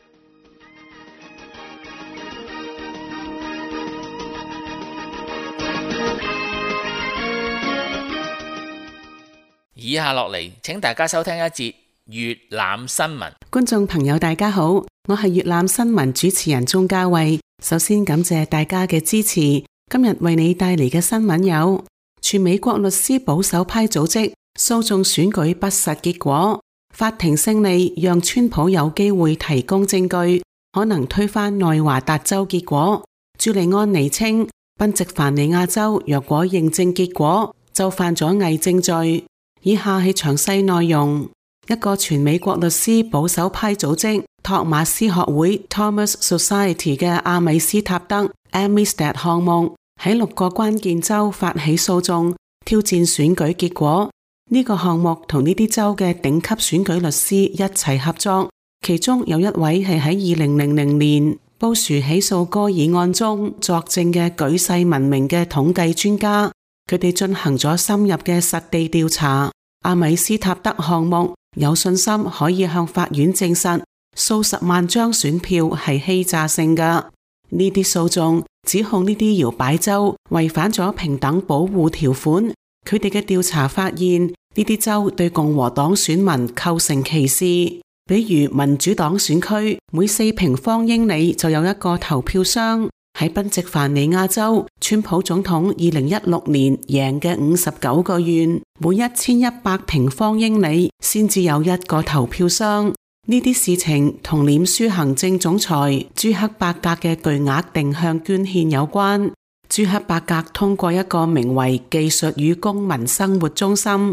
Speaker 2: 以下落嚟，請大家收聽一節粵覽新聞。
Speaker 7: 觀眾朋友大家好，我係粵覽新聞主持人鍾嘉慧。首先感謝大家嘅支持。今日為你帶嚟嘅新聞有：全美國律師保守派組織訴訟選舉不實結果，法庭勝利讓川普有機會提供證據，可能推翻內華達州結果。朱利安尼稱，賓夕凡尼亞州若果認證結果，就犯咗偽證罪。以下係詳細內容。一個全美國律師保守派組織托馬斯學會 Thomas Society 嘅阿米斯塔德 Amistad 項目喺6個關鍵州發起訴訟，挑戰選舉結果。呢個項目同呢啲州嘅頂級選舉律師一齊合作，其中有一位係喺2000年布殊起訴戈爾案中作證嘅舉世聞名嘅統計專家。佢哋進行咗深入嘅實地調查。阿米斯塔德項目有信心可以向法院證實數十萬張選票係欺詐性嘅。呢啲訴訟指控呢啲搖擺州違反咗平等保護條款。佢哋嘅調查發現，呢啲州對共和黨選民構成歧視。比如民主黨選區每4平方英里就有一個投票箱。喺賓夕凡尼亞州，川普總統2016年贏嘅59個縣，每1100平方英里先至有一個投票箱。呢啲事情同臉書行政總裁朱克伯格嘅巨額定向捐獻有關。朱克伯格通過一個名為技術與公民生活中心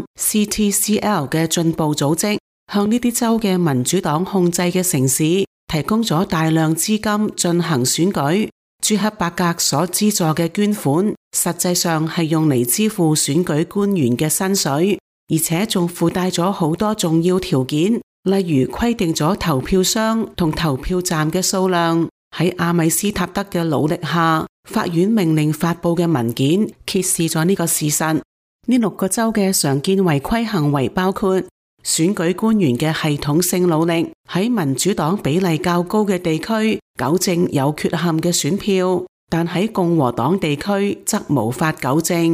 Speaker 7: CTCL 嘅進步組織，向呢啲州嘅民主黨控制嘅城市提供咗大量資金進行選舉。朱克伯格所資助嘅捐款，實際上係用嚟支付選舉官員嘅薪水，而且仲附帶咗好多重要條件，例如規定咗投票箱同投票站嘅數量。喺阿米斯塔德嘅努力下，法院命令發佈嘅文件揭示咗呢個事實。呢6個州嘅常見違規行為包括選舉官員嘅系統性努力，喺民主黨比例較高嘅地區糾正有缺陷嘅選票，但喺共和黨地區則無法糾正。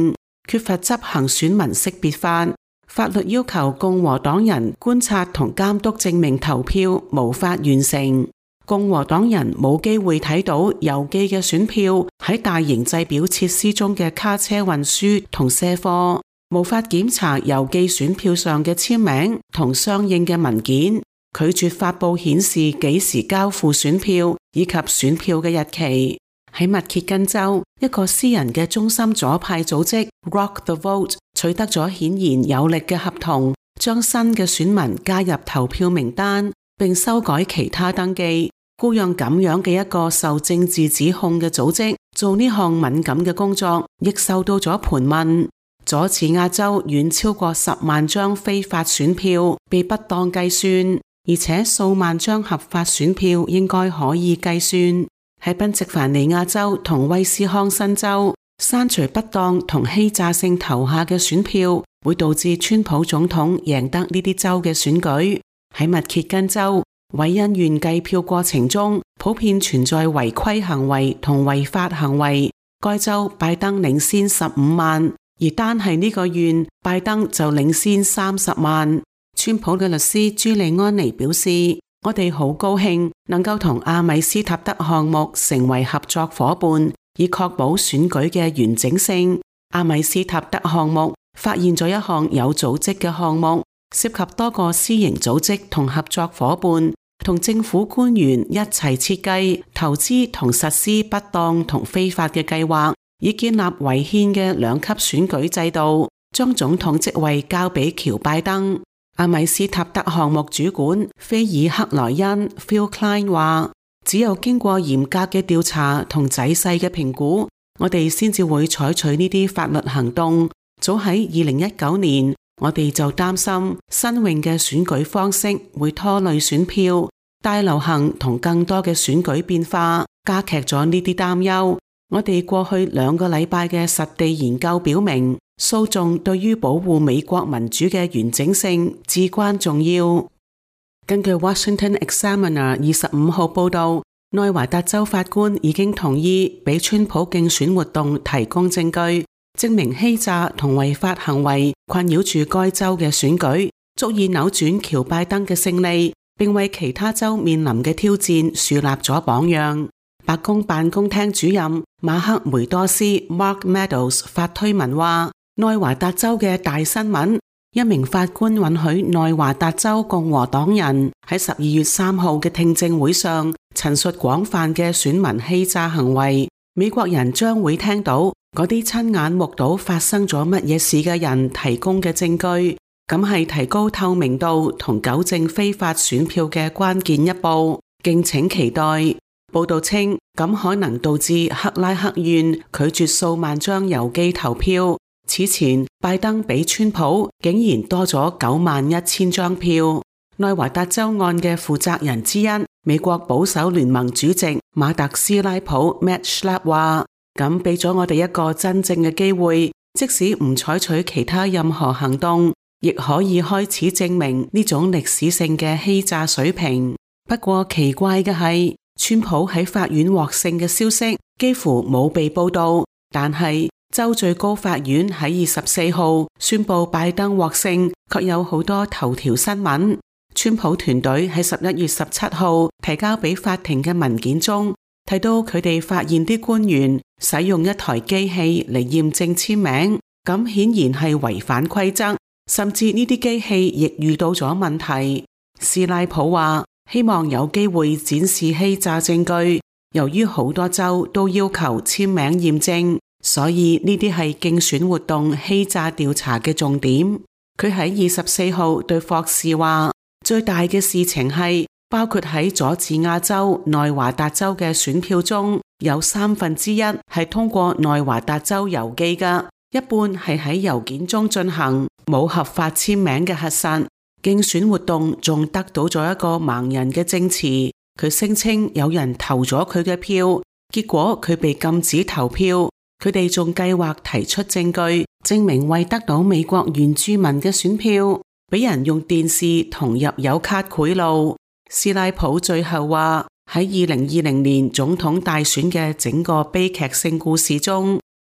Speaker 7: 缺乏執行選民識別法。法律要求共和黨人觀察同監督證明投票無法完成。共和黨人冇機會睇到郵寄嘅選票喺大型製表設施中嘅卡車運輸同卸貨，無法檢查郵寄選票上嘅簽名同相應嘅文件，拒絕發佈顯示幾時交付選票以及選票嘅日期。喺密歇根州，一個私人嘅中心左派組織 Rock the Vote 取得咗顯然有力嘅合同，將新嘅選民加入投票名單，並修改其他登記，雇用咁樣嘅一個受政治指控嘅組織做呢項敏感嘅工作，亦受到咗盤問。佐治亞州遠超過10萬張非法選票被不當計算，而且數萬張合法選票應該可以計算。喺賓夕凡尼亞州同威斯康辛州，刪除不當同欺詐性投下嘅選票，會導致川普總統贏得呢啲州嘅選舉。喺密歇根州，韋恩縣計票過程中普遍存在違規行為同違法行為，該州拜登領先15萬，而單係呢個縣，拜登就領先30萬。川普嘅律師朱利安尼表示，我哋好高興能夠同阿米斯塔德項目成為合作夥伴，以確保選舉嘅完整性。阿米斯塔德項目發現咗一項有組織嘅項目，涉及多個私營組織同合作夥伴，同政府官員一齊設計、投資同實施不當同非法嘅計劃，以建立違憲嘅2級選舉制度，將總統職位交俾喬拜登。阿米斯塔德項目主管菲爾克萊恩 Phil Klein 話，只有經過嚴格嘅調查同仔細嘅評估，我哋先至會採取呢啲法律行動。早喺2019年，我哋就擔心新穎嘅選舉方式會拖累選票，大流行同更多嘅選舉變化加劇咗呢啲擔憂。我哋過去2個禮拜嘅實地研究表明，訴訟對於保護美國民主嘅完整性至關重要。根據 Washington Examiner 25號報道，內華達州法官已經同意俾川普競選活動提供證據，證明欺詐同違法行為困擾住該州嘅選舉，足以扭轉喬拜登嘅勝利，並為其他州面臨嘅挑戰樹立咗榜樣。白宮辦公廳主任馬克梅多斯 Mark Meadows 發推文話，內華達州嘅大新聞，一名法官允許內華達州共和黨人喺12月3號嘅聽證會上陳述廣泛嘅選民欺詐行為。美國人將會聽到嗰啲親眼目睹發生咗乜嘢事嘅人提供嘅證據，咁係提高透明度同糾正非法選票嘅關鍵一步，敬請期待。報道稱，咁可能導致克拉克縣拒絕數萬張郵寄投票。此前，拜登比川普竟然多咗91000張票。內華達州案嘅負責人之一，美國保守聯盟主席馬特斯拉普 Matt Schlapp 話，咁俾咗我哋一個真正嘅機會，即使唔採取其他任何行動，亦可以開始證明呢種歷史性嘅欺詐水平。不過奇怪嘅係，川普喺法院獲勝嘅消息幾乎冇被報道，但係州最高法院喺24號宣布拜登獲勝，卻有好多頭條新聞。川普團隊喺11月17號提交俾法庭嘅文件中提到，佢哋發現啲官員使用一台機器嚟驗證簽名，咁顯然係違反規則，甚至呢啲機器亦遇到咗問題。斯拉普話，希望有機會展示欺詐證據，由於好多州都要求簽名驗證，所以呢啲係競選活動欺詐調查嘅重點。佢喺24號對霍士話，最大嘅事情係包括喺佐治亞州、內華達州嘅選票中，有1/3係通過內華達州郵寄㗎，一半係喺郵件中進行，冇合法簽名嘅核實。競選活動仲得到咗一個盲人嘅證詞，佢聲稱有人投咗佢嘅票，結果佢被禁止投票。佢哋仲計劃提出證據，證明為得到美國原住民嘅選票，俾人用電視同入油卡賄賂。斯拉普最後話，喺2020年總統大選嘅整個悲劇性故事中，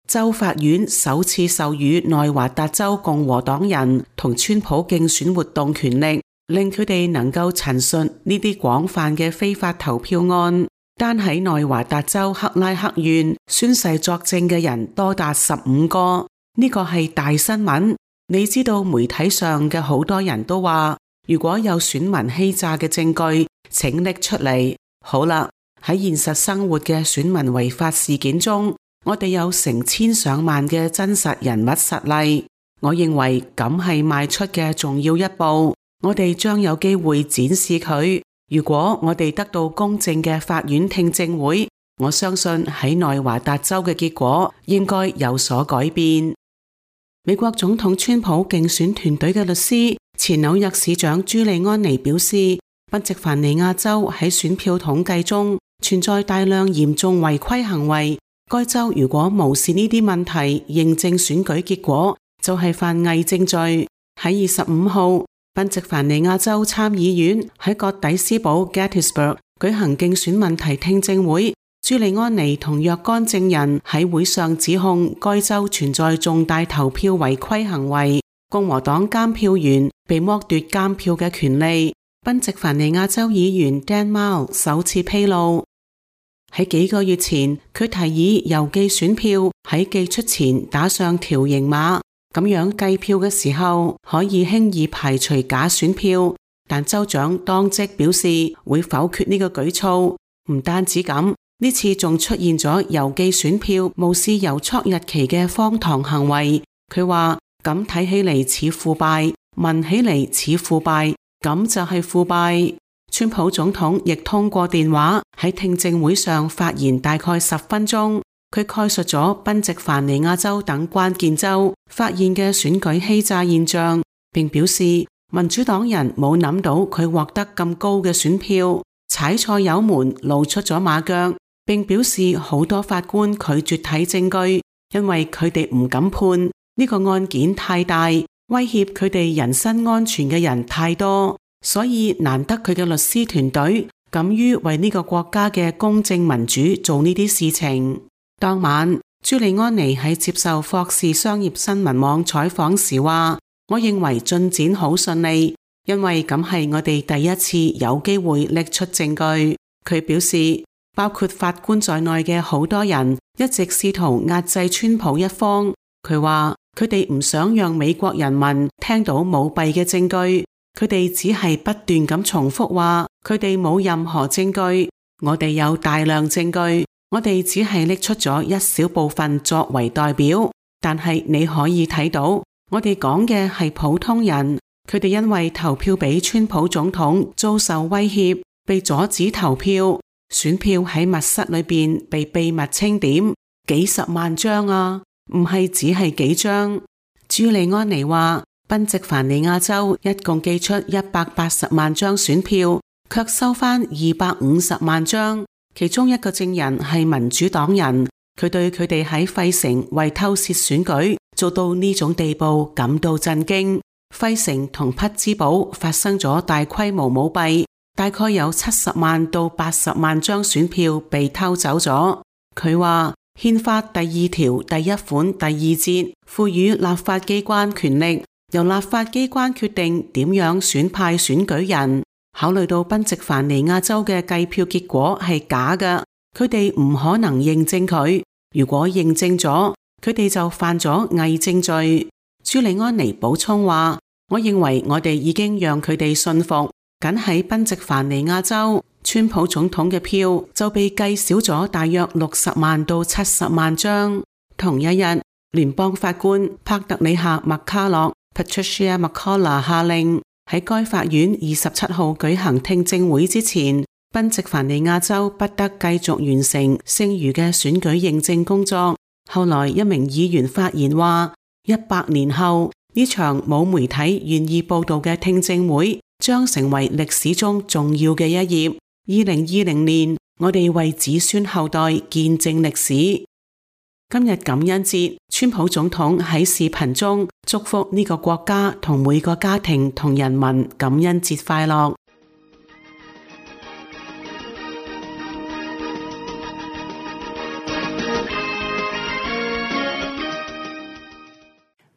Speaker 7: 州法院首次授予內華達州共和黨人同川普競選活動權力，令佢哋能夠陳述呢啲廣泛嘅非法投票案。單喺內華達州克拉克縣宣誓作證嘅人多達15個，呢個係大新聞。你知道媒體上嘅好多人都話，如果有選民欺詐嘅證據，請拎出嚟。好啦，喺現實生活嘅選民違法事件中，我哋有成千上萬嘅真實人物實例。我認為咁係邁出嘅重要一步，我哋將有機會展示佢。如果我哋得到公正嘅法院聽證會，我相信喺內華達州嘅結果應該有所改變。美國總統川普競選團隊嘅律師、前紐約市長朱利安尼表示，賓夕凡尼亞州喺選票統計中存在大量嚴重違規行為，該州如果無視呢啲問題，認證選舉結果，就係犯偽證罪。喺25號，賓夕凡尼亞州參議院喺葛底斯堡 Gettysburg 舉行競選問題聽證會，朱利安尼同若干證人喺會上指控該州存在重大投票違規行為，共和黨監票員被剝奪監票嘅權利。賓夕凡尼亞州議員 Dan Mile 首次披露，喺幾個月前，佢提議郵寄選票喺寄出前打上條形碼，咁樣計票嘅時候可以輕易排除假選票。但州長當即表示會否決呢個舉措。唔單止咁，呢次仲出現咗郵寄選票無視郵戳日期嘅荒唐行為。佢話咁睇起嚟似腐敗，聞起嚟似腐敗，咁就係腐敗。川普總統亦通過電話喺聽證會上發言大概10分鐘，佢概述咗賓夕凡尼亞州等關鍵州發現嘅選舉欺詐現象，並表示民主黨人冇諗到佢獲得咁高嘅選票，踩錯油門，露出咗馬腳，並表示好多法官拒絕睇證據，因為佢哋唔敢判，呢個案件太大，威脅佢哋人身安全嘅人太多，所以難得佢嘅律師團隊敢於為呢個國家嘅公正民主做呢啲事情。當晚，朱利安尼喺接受霍士商業新聞網採訪時話，我認為進展好順利，因為咁係我哋第一次有機會拎出證據。佢表示，包括法官在內嘅好多人一直試圖壓制川普一方。佢話佢哋唔想讓美國人民聽到舞弊嘅證據，佢哋只係不斷咁重複話佢哋冇任何證據。我哋有大量證據，我哋只係拎出咗一小部分作為代表，但係你可以睇到，我哋講嘅係普通人，佢哋因為投票俾川普總統遭受威脅，被阻止投票，選票喺密室裏邊被秘密清點，幾十萬張啊，唔係只係幾張。朱利安尼話，賓夕凡尼亞州一共寄出180萬張選票，卻收返250萬張。其中一個證人係民主黨人，佢對佢哋喺費城為偷竊選舉做到呢種地步感到震驚。費城同匹茲堡發生咗大規模舞弊，大概有70萬到80萬張選票被偷走咗。佢話憲法第2條第1款第2節賦予立法機關權力，由立法機關決定點樣選派選舉人。考慮到賓夕凡尼亞州嘅計票結果係假嘅，佢哋唔可能認證佢。如果認證咗，佢哋就犯咗偽證罪。朱利安尼補充話，我認為我哋已經讓佢哋信服，僅喺賓夕凡尼亞州，川普總統嘅票就被計少咗大約60萬到70萬張。同一日，聯邦法官帕特里夏麥卡洛 Patricia McCullough 下令喺該法院27號舉行聽證會之前，賓夕凡尼亞州不得繼續完成剩餘嘅選舉認證工作。後來一名議員發言話，100年後呢場冇媒體願意報道嘅聽證會將成為歷史中重要嘅一頁。2020年，我哋為子孫後代見證歷史。今日感恩節，川普總統喺視頻中祝福呢個國家同每個家庭同人民感恩節快樂。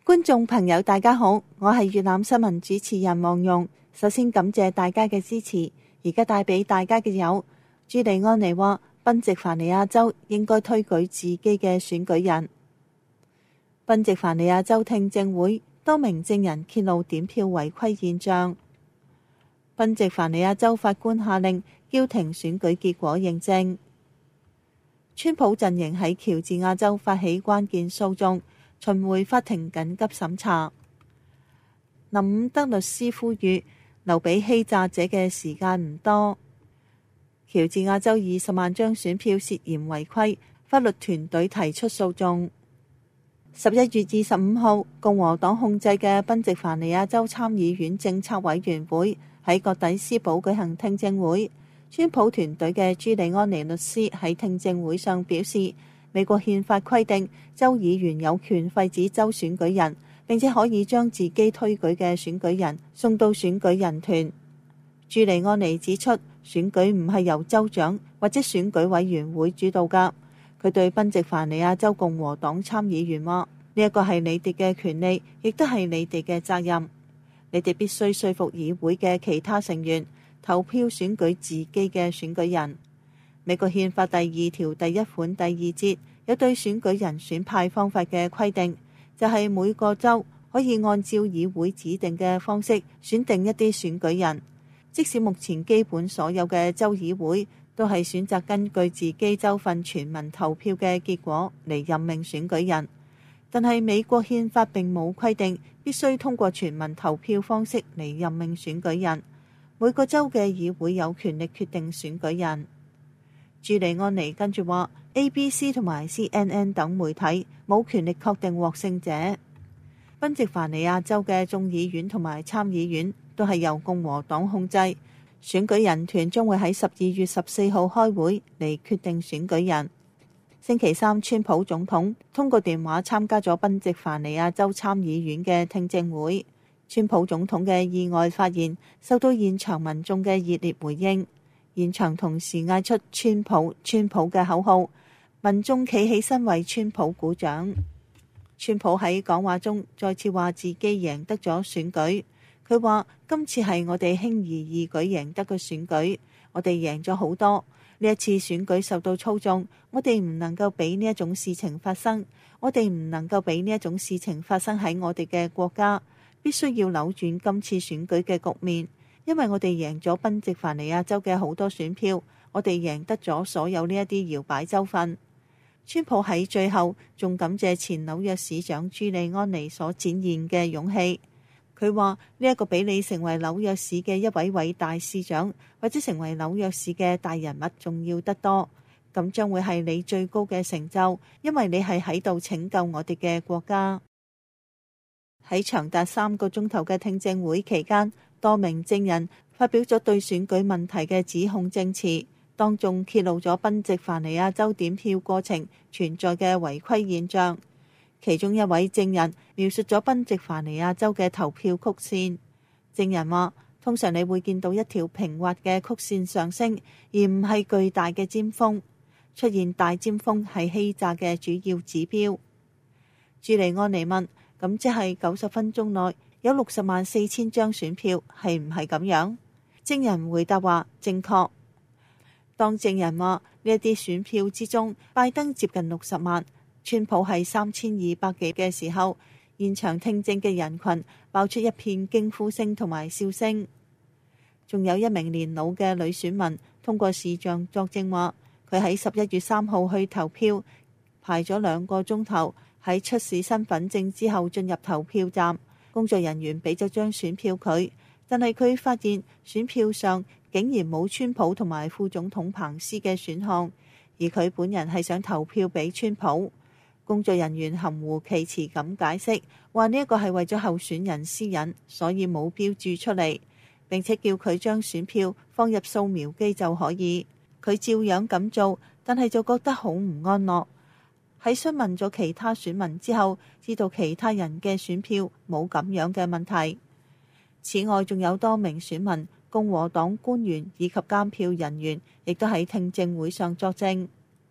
Speaker 3: 觀眾朋友大家好，我係粵覽新聞主持人黃蓉。首先感謝大家嘅支持。而家帶俾大家嘅有朱利安尼話賓夕凡尼亞州應該推舉自己嘅選舉人。賓夕凡尼亞州聽證會多名證人揭露點票違規現象。賓夕凡尼亞州法官下令叫停選舉結果認證。川普陣營喺喬治亞州發起關鍵訴訟，巡迴法庭緊急審查。林伍德律師呼籲留俾欺詐者嘅時間唔多。喬治亞州20萬張選票涉嫌違規，法律團隊提出訴訟。11月25號，共和黨控制嘅賓夕凡尼亞州參議院政策委員會喺葛底斯堡舉行聽證會。川普團隊嘅朱利安尼律師喺聽證會上表示，美國憲法規定州議員有權廢止州選舉人，並且可以將自己推舉嘅選舉人送到選舉人團。朱利安尼指出，選舉唔係由州長或者選舉委員會主導㗎。佢對賓夕凡尼亞州共和黨參議員話：呢一個係你哋嘅權利，亦都係你哋嘅責任。你哋必須說服議會嘅其他成員投票選舉自己嘅選舉人。美國憲法第2條第1款第2節有對選舉人選派方法嘅規定，就係每個州可以按照議會指定嘅方式選定一啲選舉人，即使目前基本所有嘅州議會都係選擇根據自己州份全民投票嘅結果嚟任命選舉人，但係美國憲法並冇規定必須通過全民投票方式嚟任命選舉人。每個州嘅議會有權力決定選舉人。朱利安尼跟住話，ABC 同埋 CNN 等媒體冇權力確定獲勝者。賓夕凡尼亞州嘅眾議院同埋參議院都係由共和黨控制，選舉人團將會喺12月14號開會嚟決定選舉人。星期三，川普總統通過電話參加咗賓夕凡尼亞州參議院嘅聽證會。川普總統嘅意外發言受到現場民眾嘅熱烈回應。現場同時嗌出川普嘅口號，民眾企起身為川普鼓掌。川普喺講話中再次話自己贏得咗選舉，佢話今次係我哋輕而易舉贏得嘅選舉，我哋贏咗好多。呢一次選舉受到操縱，我哋唔能夠俾呢一種事情發生，我哋唔能夠俾呢一種事情發生喺我哋嘅國家，必須要扭轉今次選舉嘅局面。因為我哋贏咗賓夕凡尼亞州嘅好多選票，我哋贏得咗所有呢一啲搖擺州份。川普喺最後仲感謝前紐約市長朱利安尼所展現嘅勇氣。佢話呢一個比你成為紐約市嘅一位偉大市長，或者成為紐約市嘅大人物重要得多。咁將會係你最高嘅成就，因為你係喺度拯救我哋嘅國家。喺長達3個鐘頭嘅聽證會期間，多名證人發表咗對選舉問題嘅指控證詞，當中揭露咗賓夕凡尼亞州點票過程存在嘅違規現象。其中一位證人描述咗賓夕凡尼亞州嘅投票曲線。證人話，通常你會見到一條平滑嘅曲線上升，而唔係巨大嘅尖峰。出現大尖峰係欺詐嘅主要指標。朱利安尼問，咁即係90分鐘內有604000張選票，係唔係咁樣？證人回答話正確。當證人話呢一啲選票之中，拜登接近60萬，川普係3200幾嘅時候，現場聽證嘅人群爆出一片驚呼聲同埋笑聲。仲有一名年老嘅女選民通過視像作證話，佢喺11月3號去投票，排咗2個鐘頭，喺出示身份證之後進入投票站。工作人員俾咗張選票佢，但係佢發現選票上竟然冇川普同埋副總統彭斯嘅選項，而佢本人係想投票俾川普。工作人員含糊其辭咁解釋，話呢一個係為咗候選人私隱，所以冇標注出嚟，並且叫佢將選票放入掃描機就可以。佢照樣咁做，但係就覺得好唔安樂。喺詢問咗其他選民之後，知道其他人嘅選票冇咁樣嘅問題。此外，仲有多名選民、共和黨官員以及監票人員，亦都喺聽證會上作證。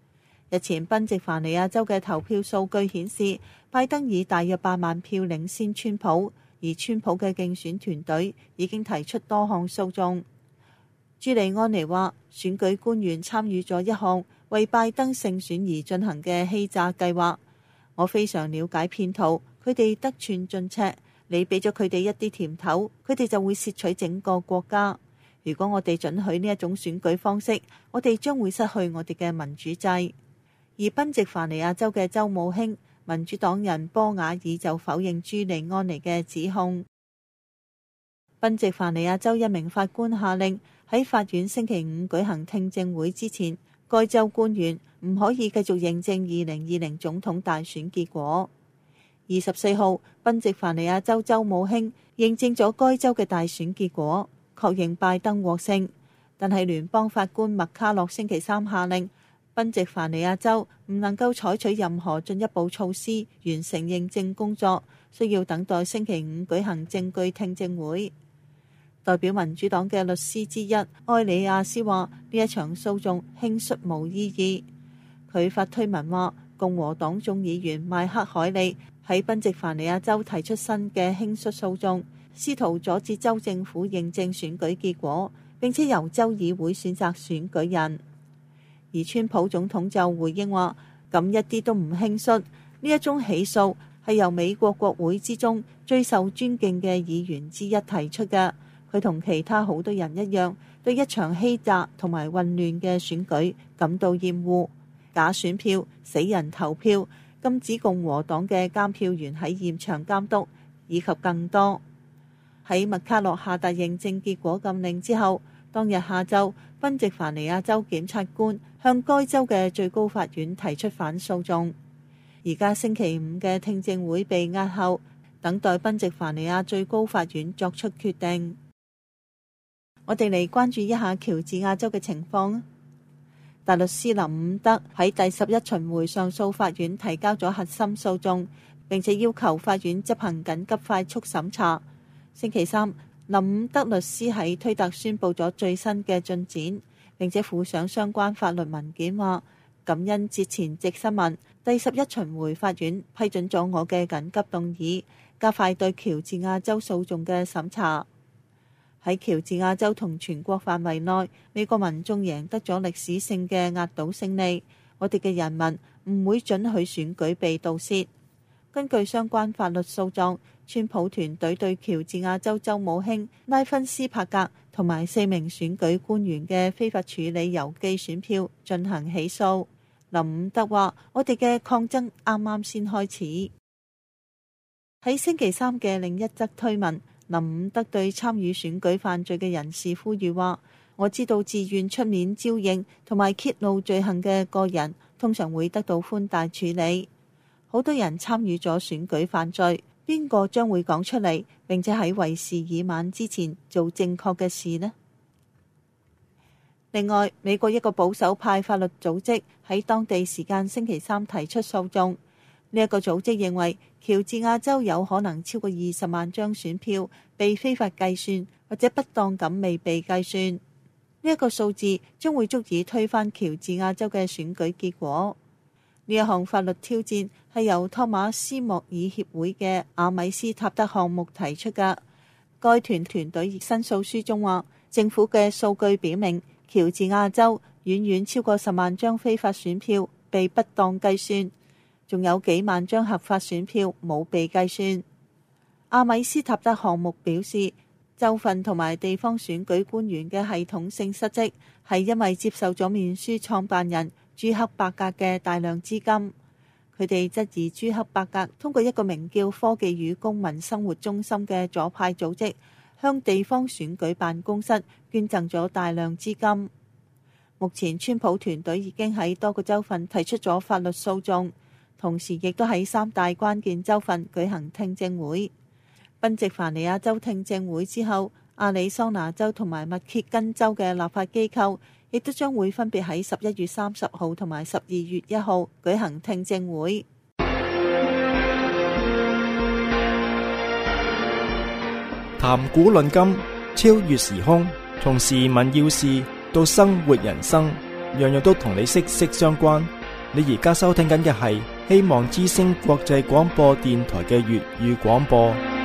Speaker 3: 日前賓夕凡尼亞州嘅投票數據顯示，拜登以大約8萬票領先川普，而川普嘅競選團隊已經提出多項訴訟。朱利安尼話，選舉官員參與咗一項為拜登勝選而進行嘅欺詐計劃。我非常了解騙徒，佢哋得寸進尺，你俾咗佢哋一啲甜頭，佢哋就會竊取整個國家。如果我哋准許呢一種選舉方式，我哋將會失去我哋嘅民主制。而賓夕凡尼亞州嘅州務卿民主黨人波瓦爾就否認朱利安尼嘅指控。賓夕凡尼亞州一名法官下令喺法院星期五舉行聽證會之前，該州官員唔可以繼續認證2020總統大選結果。24號，賓夕凡尼亞州州務卿認證咗該州嘅大選結果，確認拜登獲勝。但係聯邦法官麥卡洛星期三下令，賓夕凡尼亞州唔能夠採取任何進一步措施完成認證工作，需要等待星期五舉行證據聽證會。代表民主黨嘅律師之一埃里亞斯話：呢一場訴訟輕率無意義。佢發推文話，共和黨眾議員邁克凱利喺賓夕凡尼亞州提出新嘅輕率訴訟，試圖阻止州政府認證選舉結果，並且由州議會選擇選舉人。而川普總統就回應話：咁一啲都唔輕率，呢一宗起訴係由美國國會之中最受尊敬嘅議員之一提出嘅。佢同其他好多人一樣，對一場欺詐同埋混亂嘅選舉感到厭惡。假選票、死人投票、禁止共和黨嘅監票員喺現場監督，以及更多。喺麥卡洛下達認證結果禁令之後，當日下晝，賓夕凡尼亞州檢察官向該州嘅最高法院提出反訴訟。而家星期五嘅聽證會被押後，等待賓夕凡尼亞最高法院作出決定。我哋嚟關注一下喬治亞州嘅情況。大律師林伍德喺第11巡迴上訴法院提交咗核心訴訟，並且要求法院執行緊急快速審查。星期三，林伍德律師喺推特宣布咗最新嘅進展，並且附上相關法律文件，話感恩節前夕新聞，第11巡迴法院批准咗我嘅緊急動議，加快對喬治亞州訴訟嘅審查。喺喬治亞州同全國範圍內，美國民眾贏得咗歷史性嘅壓倒勝利。我哋嘅人民唔會准許選舉被盜竊。根據相關法律訴訟，川普團隊對喬治亞州州務卿拉芬斯帕格同埋4名選舉官員嘅非法處理郵寄選票進行起訴。林伍德話：我哋嘅抗爭啱啱先開始。喺星期三嘅另一則推文，林伍德對參與選舉犯罪嘅人士呼籲話：我知道自願出面招認同埋揭露罪行嘅個人通常會得到寬大處理。好多人參與咗選舉犯罪，邊個將會講出嚟，並且喺為時已晚之前做正確嘅事呢？另外，美國一個保守派法律組織喺當地時間星期三提出訴訟。呢一個組織認為，喬治亞州有可能超過20萬張選票被非法計算或者不當咁未被計算。呢一個數字將會足以推翻喬治亞州嘅選舉結果。呢一項法律挑戰係由托馬斯莫爾協會嘅阿米斯塔德項目提出嘅。該團隊申訴書中話，政府嘅數據表明，喬治亞州遠遠超過10萬張非法選票被不當計算，仲有幾萬張合法選票冇被計算。阿米斯塔德項目表示，州份同埋地方選舉官員嘅系統性失職係因為接受咗面書創辦人朱克伯格嘅大量資金。佢哋質疑朱克伯格通過一個名叫科技與公民生活中心嘅左派組織，向地方選舉辦公室捐贈咗大量資金。目前川普團隊已經喺多個州份提出咗法律訴訟，同時亦都喺3大關鍵州份舉行聽證會。賓夕凡尼亞州聽證會之後，亞利桑那州同埋密歇根州嘅立法機構亦都將會分別喺11月30號同埋12月1號舉行聽證會。
Speaker 1: 談古論今，超越時空，從時聞要事到生活人生，樣樣都同你息息相關。 你而家收聽緊嘅係希望之聲國際廣播電台嘅粵語廣播。